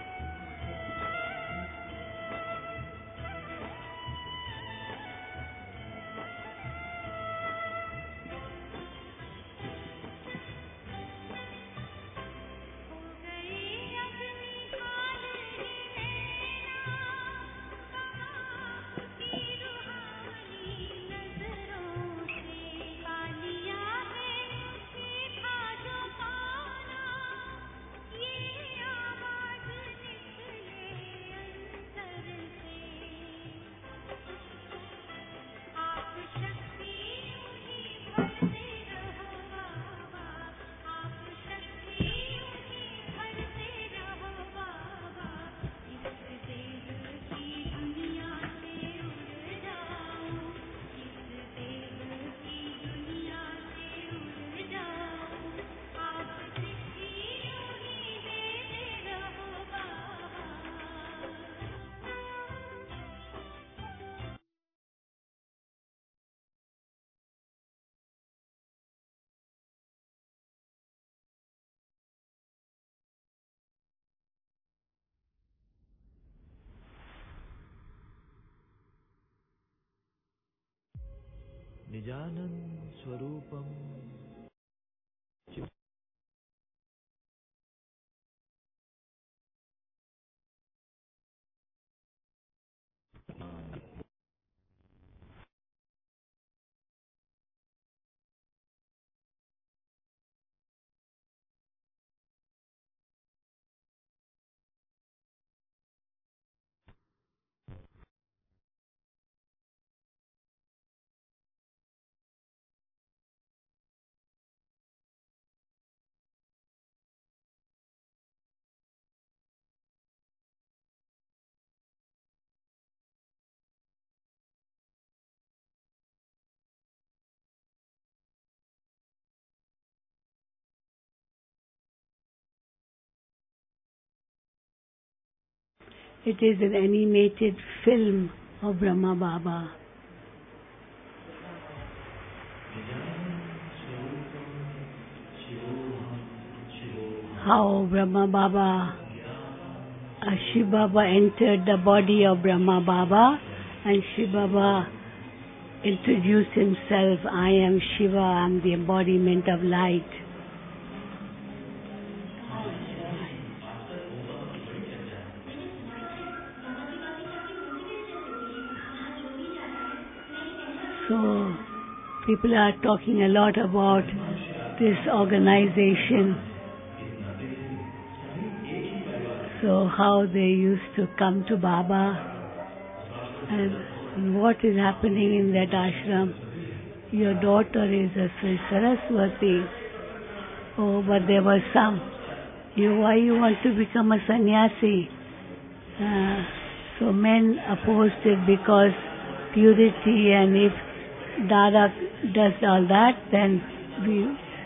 Nijanand Swarupam It is an animated film of Brahma Baba. How Brahma Baba, uh, Shiv Baba entered the body of Brahma Baba and Shiv Baba introduced himself, I am Shiva, I am the embodiment of light. So, people are talking a lot about this organization. So, how they used to come to Baba and what is happening in that ashram. Your daughter is a Sri Saraswati. Oh, but there was some. You, why you want to become a sannyasi? Uh, so men opposed it because purity, and if Dada does all that, then we...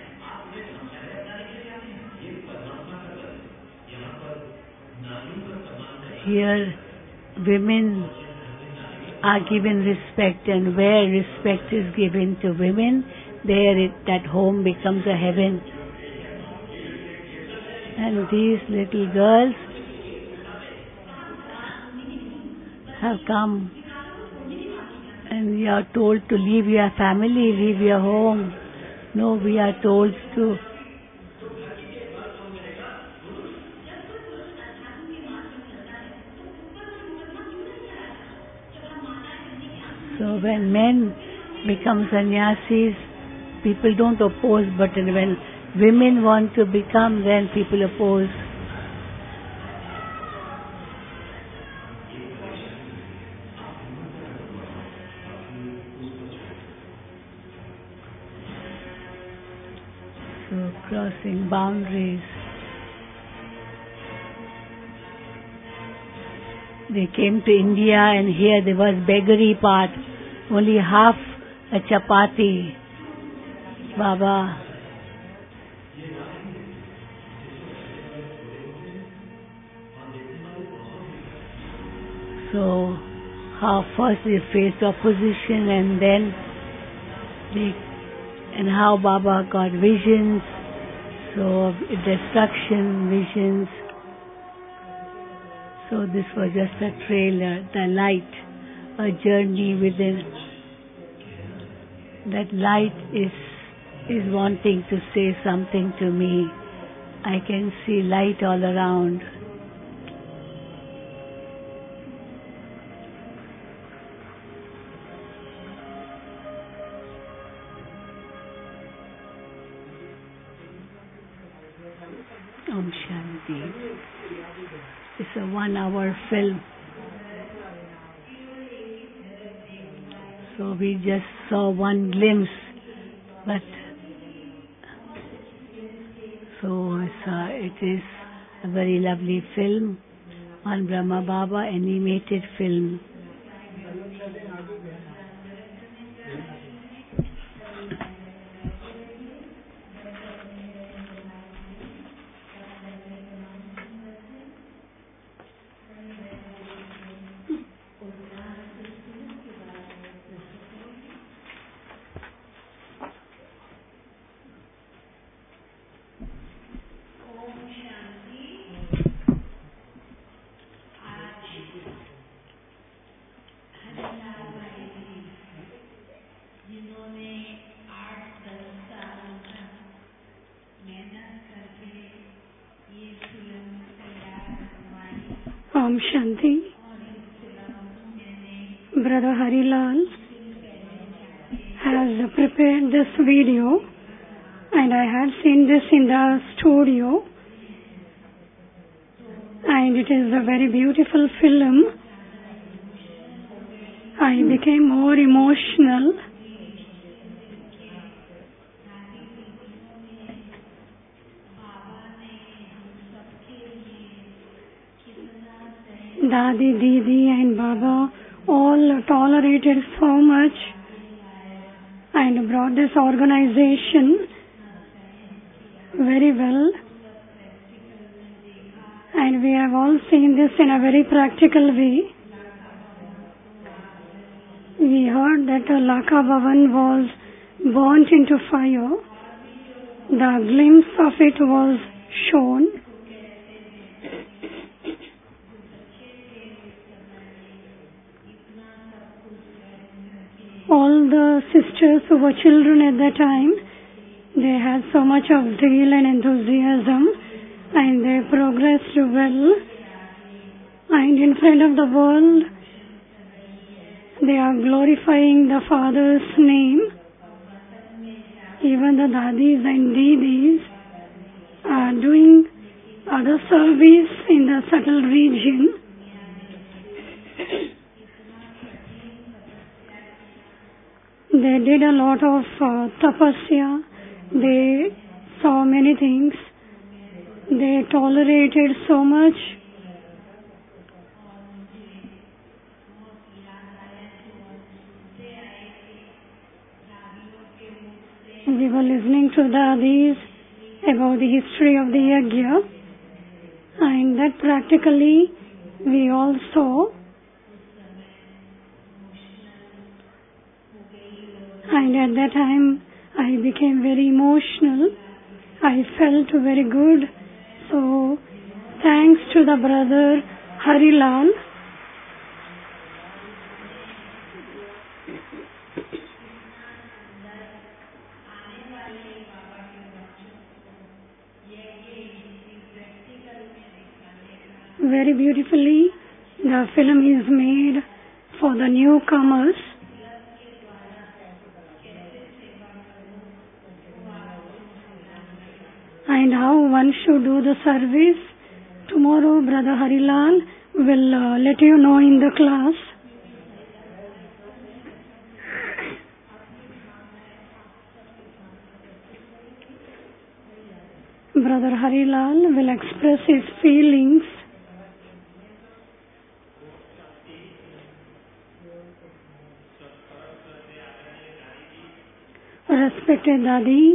Here, women are given respect, and where respect is given to women, there it, that home becomes a heaven. And these little girls have come, and we are told to leave your family, leave your home. No, we are told to So when men become sannyasis, people don't oppose, but when women want to become, then people oppose. crossing boundaries. They came to India and here there was beggary part, only half a chapati. Baba. So, how first they faced opposition and then they, and how Baba got visions, so destruction, visions. So this was just a trailer, the light, a journey within. That light is is wanting to say something to me. I can see light all around. Om Shanti. It's a one-hour film. So we just saw one glimpse, but so it's a, it is a very lovely film on Brahma Baba, animated film. Om Shanti. Brother Harilal has prepared this video and I had seen this in the studio and it is a very beautiful film. I became more emotional. Dadi, Didi and Baba all tolerated so much and brought this organization very well. And we have all seen this in a very practical way. We heard that Laka Bhavan was burnt into fire. The glimpse of it was shown. All the sisters who were children at that time, they had so much of zeal and enthusiasm and they progressed well. And in front of the world, they are glorifying the Father's name. Even the Dadis and Didis are doing other service in the subtle region. They did a lot of uh, tapasya. They saw many things. They tolerated so much. We were listening to the Adis about the history of the Yajna, and that practically we all saw. And at that time, I became very emotional. I felt very good. So, thanks to the brother Harilal. Very beautifully, the film is made for the newcomers. And how one should do the service. Tomorrow, Brother Harilal will uh, let you know in the class. Brother Harilal will express his feelings. Respected Dadi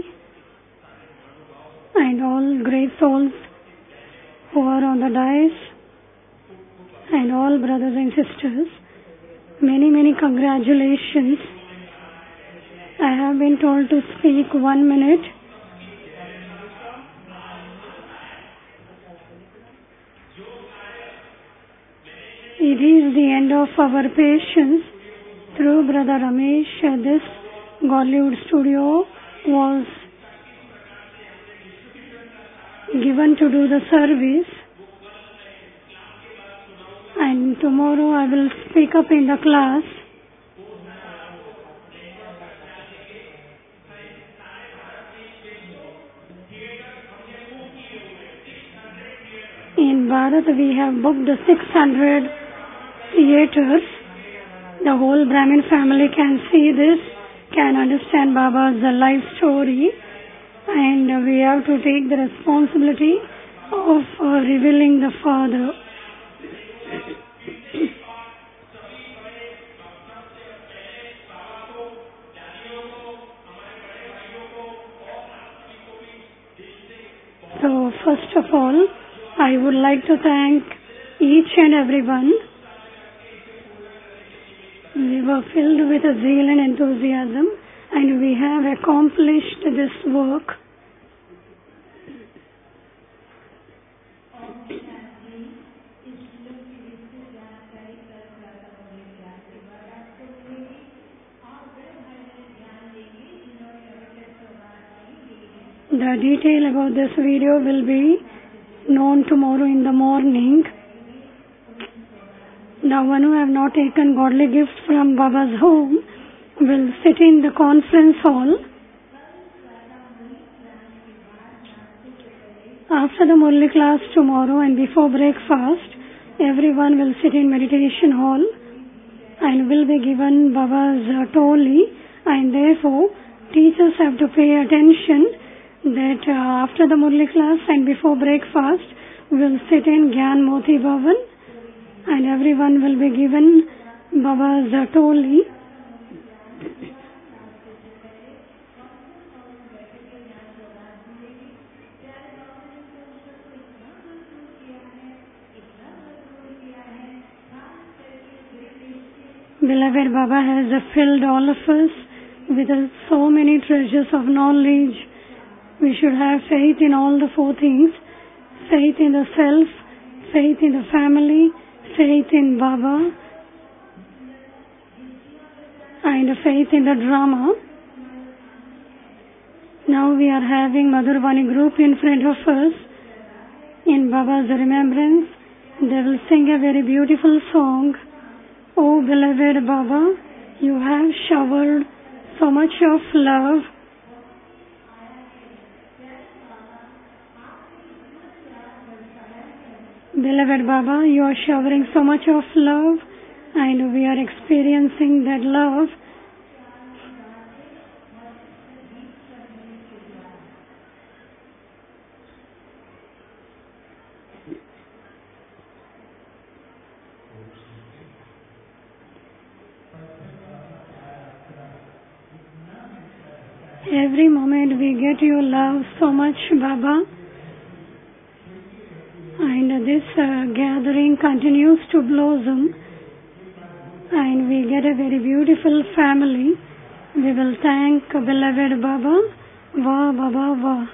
and all great souls who are on the dais and all brothers and sisters, many, many congratulations. I have been told to speak one minute. It is the end of our patience. Through Brother Ramesh, this Gollywood studio was given to do the service, and tomorrow I will speak up in the class. In Bharat we have booked six hundred theatres. The whole Brahmin family can see this, can understand Baba's life story, and we have to take the responsibility of uh, revealing the Father. So first of all, I would like to thank each and everyone. We were filled with zeal and enthusiasm, and we have accomplished this work. The detail about this video will be known tomorrow in the morning. The one who have not taken godly gifts from Baba's home will sit in the conference hall. After the Murli class tomorrow and before breakfast, everyone will sit in meditation hall and will be given Baba's uh, toli, and therefore teachers have to pay attention that uh, after the Murli class and before breakfast we will sit in Gyan Moti Bhavan and everyone will be given Baba's uh, toli. Beloved Baba has uh, filled all of us with uh, so many treasures of knowledge. We should have faith in all the four things: faith in the self, faith in the family, faith in Baba, and faith in the drama. Now we are having Madhurvani group in front of us. In Baba's remembrance, they will sing a very beautiful song. Oh beloved Baba, you have showered so much of love. Beloved Baba, you are showering so much of love and we are experiencing that love. Every moment we get your love so much, Baba. And this uh, gathering continues to blossom and we get a very beautiful family. We will thank beloved Baba. Va Baba Va.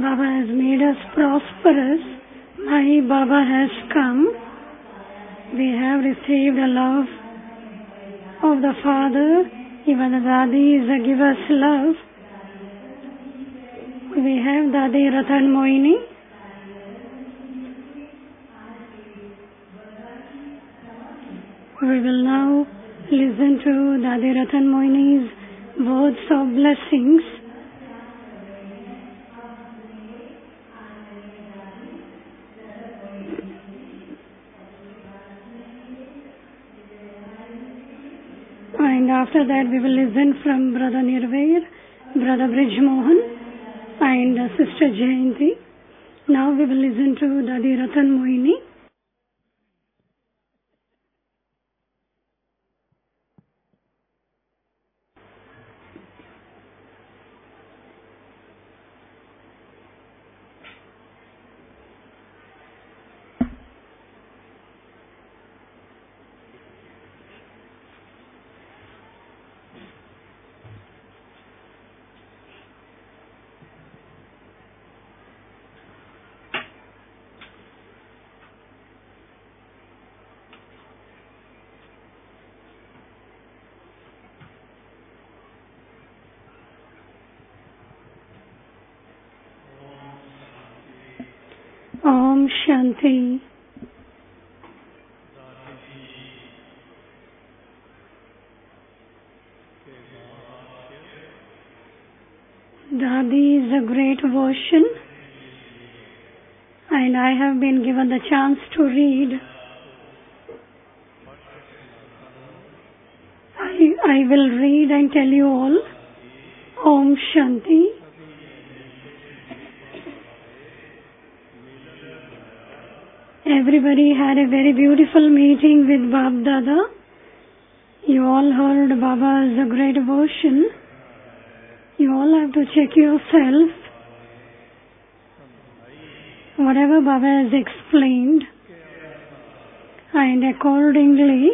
Baba has made us prosperous. Mai Baba has come. We have received the love of the Father. Even the Dadis give us love. We have Dadi Ratan Moini. We will now listen to Dadi Ratan Moini's words of blessings. And after that we will listen from Brother Nirvair, Brother Brij Mohan and uh, Sister Jayanti. Now we will listen to Dadi Ratan Moini. Om Shanti. Dadi is a great version, and I have been given the chance to read. I, I will read and tell you all. Om Shanti. Everybody had a very beautiful meeting with Bab Dada. You all heard Baba's great version. You all have to check yourself. Whatever Baba has explained, and accordingly,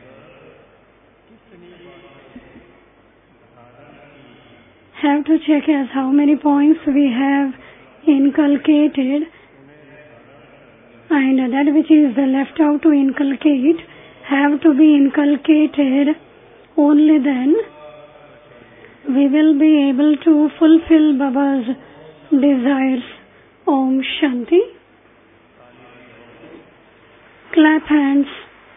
have to check as how many points we have inculcated, and that which is left out to inculcate have to be inculcated. Only then we will be able to fulfill Baba's desires. Om Shanti. Clap hands.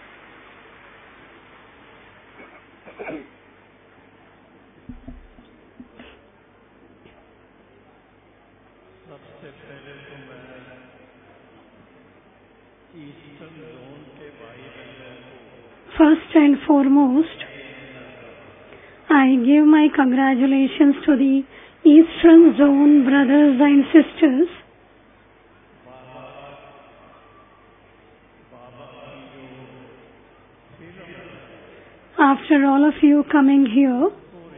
First and foremost, I give my congratulations to the Eastern Zone brothers and sisters. After all of you coming here,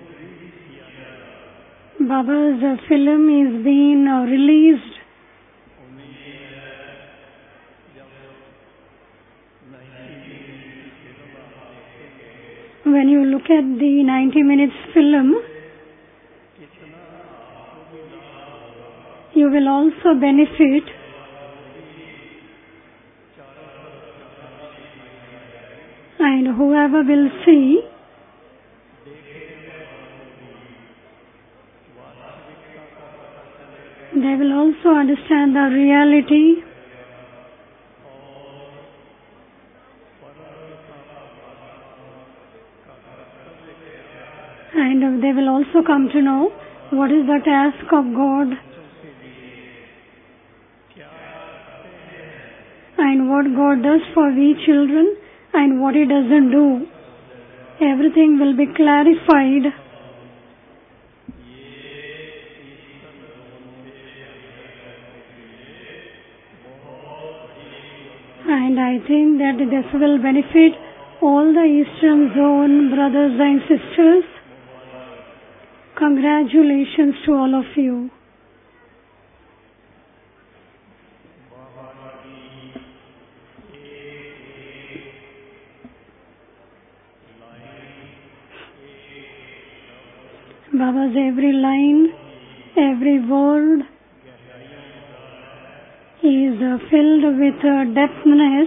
Baba's uh, film is being uh, released. When you look at the ninety minutes film, you will also benefit. And whoever will see, they will also understand the reality and they will also come to know what is the task of God and what God does for we children and what He doesn't do. Everything will be clarified. And I think that this will benefit all the Eastern Zone brothers and sisters. Congratulations to all of you. Baba's every line, every word uh, filled with uh, depthness.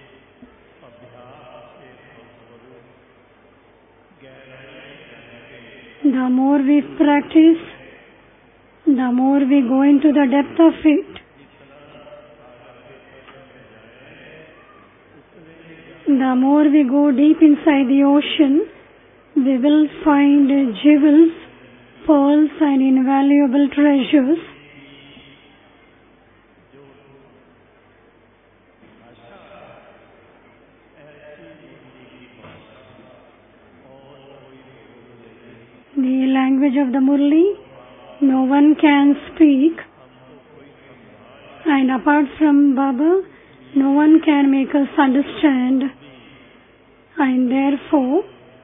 The more we practice, the more we go into the depth of it. The more we go deep inside the ocean, we will find jewels, pearls and invaluable treasures. The language of the Murli, no one can speak, and apart from Baba, no one can make us understand, and therefore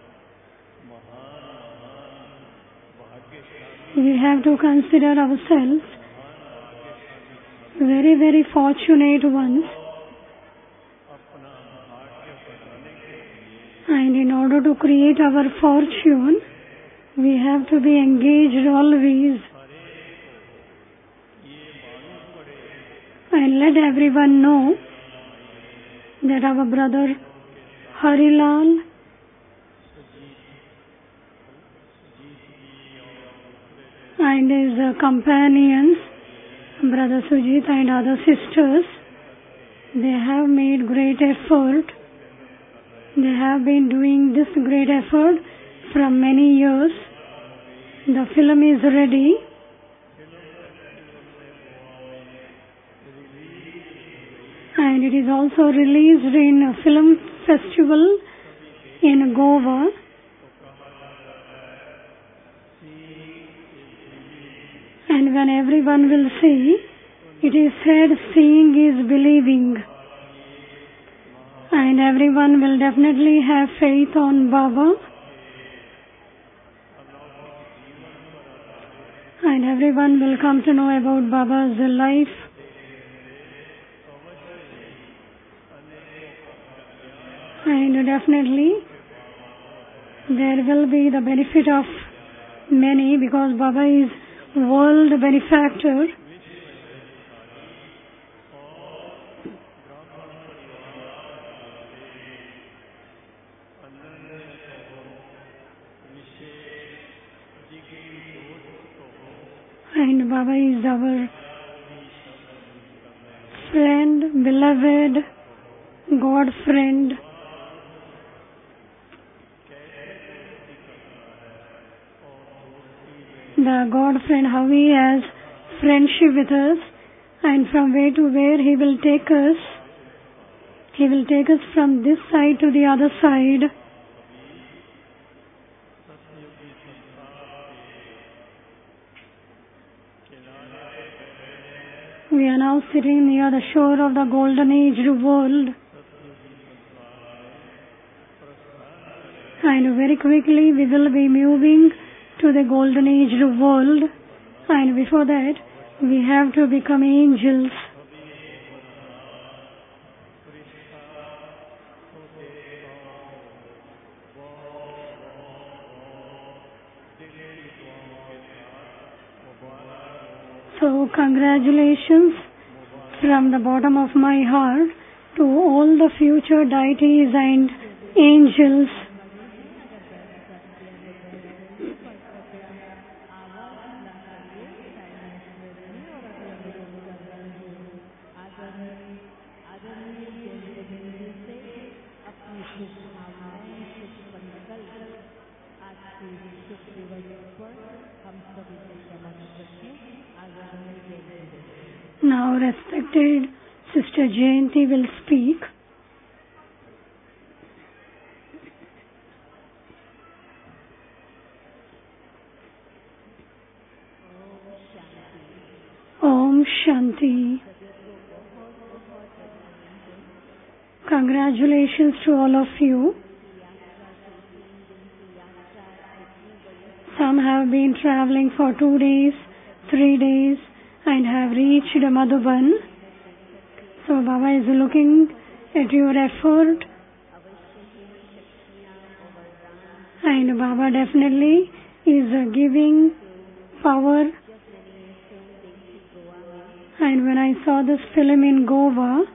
we have to consider ourselves very, very fortunate ones, and in order to create our fortune, we have to be engaged always. And let everyone know that our brother Harilal and his uh, companions, Brother Sujit and other sisters, they have made great effort. They have been doing this great effort from many years. The film is ready. And it is also released in a film festival in Goa. And when everyone will see, it is said seeing is believing. And everyone will definitely have faith on Baba. And everyone will come to know about Baba's life. And definitely there will be the benefit of many, because Baba is world benefactor. And Baba is our friend, beloved, God friend. The God friend, how He has friendship with us, and from where to where He will take us. He will take us from this side to the other side. We are now sitting near the shore of the golden aged world. And very quickly we will be moving to the golden aged world. And before that, we have to become angels. So congratulations from the bottom of my heart to all the future deities and angels. Now respected Sister Jayanti will speak. Om Shanti. Congratulations to all of you. Some have been traveling for two days, three days, and have reached Madhuban. So Baba is looking at your effort, and Baba definitely is giving power And when I saw this film in Goa,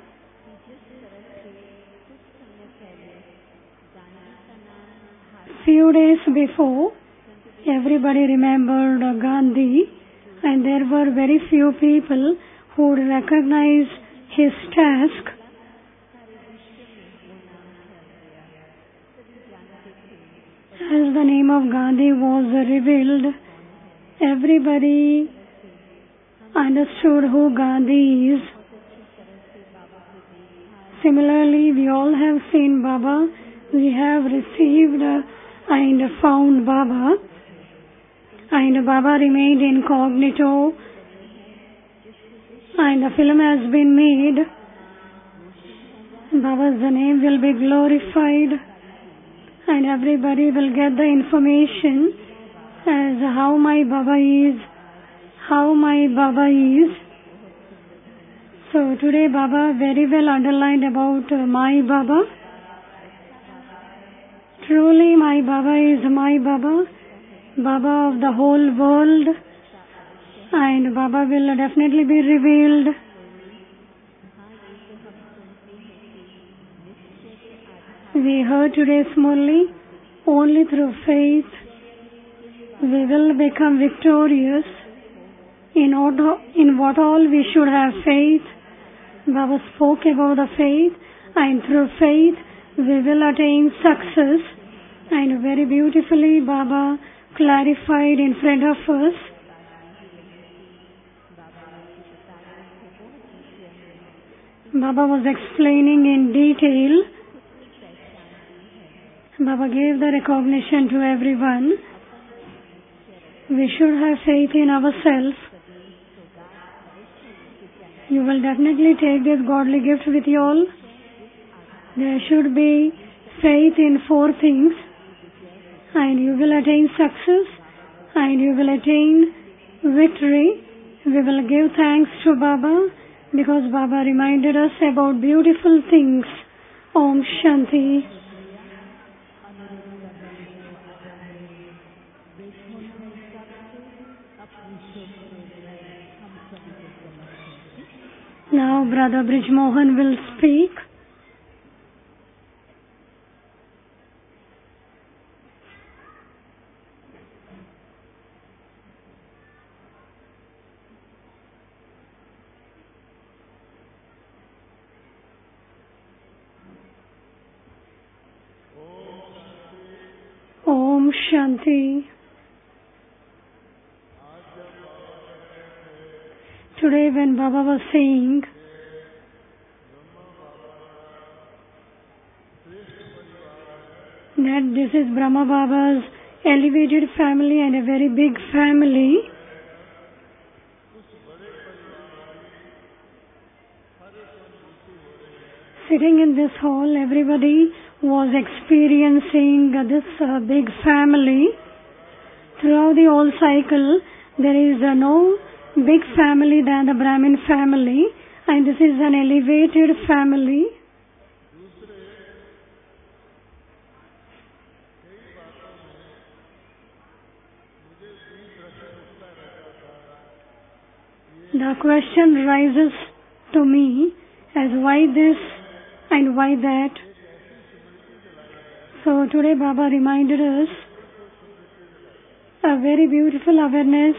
few days before, everybody remembered Gandhi, and there were very few people who would recognize his task. As the name of Gandhi was revealed, everybody understood who Gandhi is. Similarly, we all have seen Baba, we have received and found Baba, and Baba remained incognito, and the film has been made. Baba's name will be glorified, and everybody will get the information as how my Baba is, how my Baba is. So today Baba very well underlined about uh, my Baba. Truly my Baba is my Baba, Baba of the whole world, and Baba will definitely be revealed. We heard today's Murli, only through faith we will become victorious. In, order, in what all we should have faith. Baba spoke about the faith, and through faith we will attain success. And very beautifully Baba clarified in front of us. Baba was explaining in detail. Baba gave the recognition to everyone. We should have faith in ourselves. You will definitely take this godly gift with you all. There should be faith in four things, and you will attain success, and you will attain victory. We will give thanks to Baba, because Baba reminded us about beautiful things. Om Shanti. Now Brother Brij Mohan will speak. Om Shanti. Today when Baba was saying that this is Brahma Baba's elevated family and a very big family, sitting in this hall, everybody was experiencing this uh, big family. Throughout the whole cycle, there is uh, no big family than the Brahmin family, and this is an elevated family. The question rises to me as why this and why that. So today Baba reminded us a very beautiful awareness.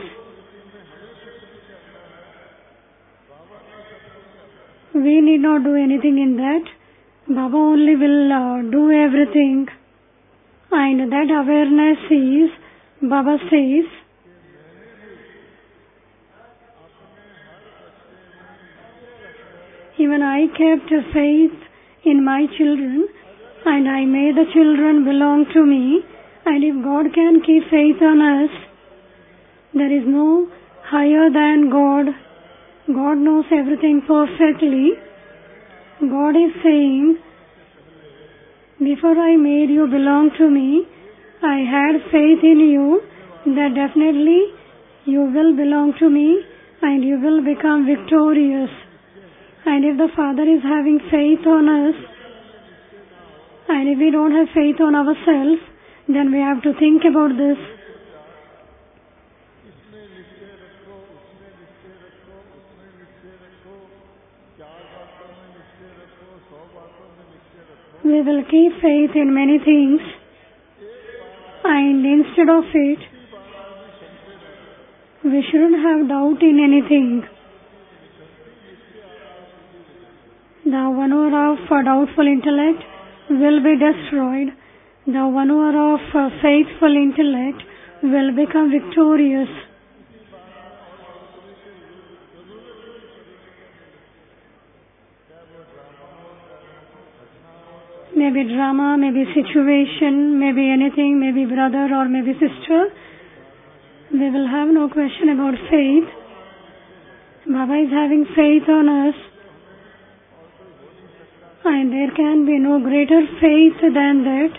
We need not do anything in that. Baba only will uh, do everything. And that awareness is, Baba says, even I kept faith in my children, and I made the children belong to me, and if God can keep faith on us, there is no higher than God. God knows everything perfectly. God is saying, before I made you belong to me, I had faith in you that definitely you will belong to me and you will become victorious. And if the Father is having faith on us, and if we don't have faith on ourselves, then we have to think about this. We will keep faith in many things, and instead of it, we shouldn't have doubt in anything. The one who are of a doubtful intellect will be destroyed. The one who are of a faithful intellect will become victorious. Maybe drama, maybe situation, maybe anything, maybe brother or maybe sister. We will have no question about faith. Baba is having faith on us. And there can be no greater faith than that.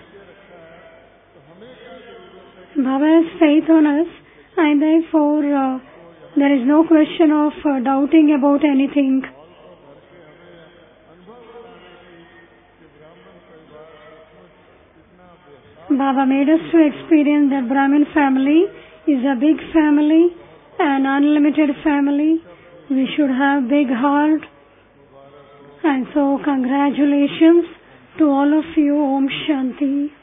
Baba has faith on us, and therefore uh, there is no question of uh, doubting about anything. Baba made us to experience that Brahmin family is a big family, an unlimited family. We should have big heart. And so congratulations to all of you. Om Shanti.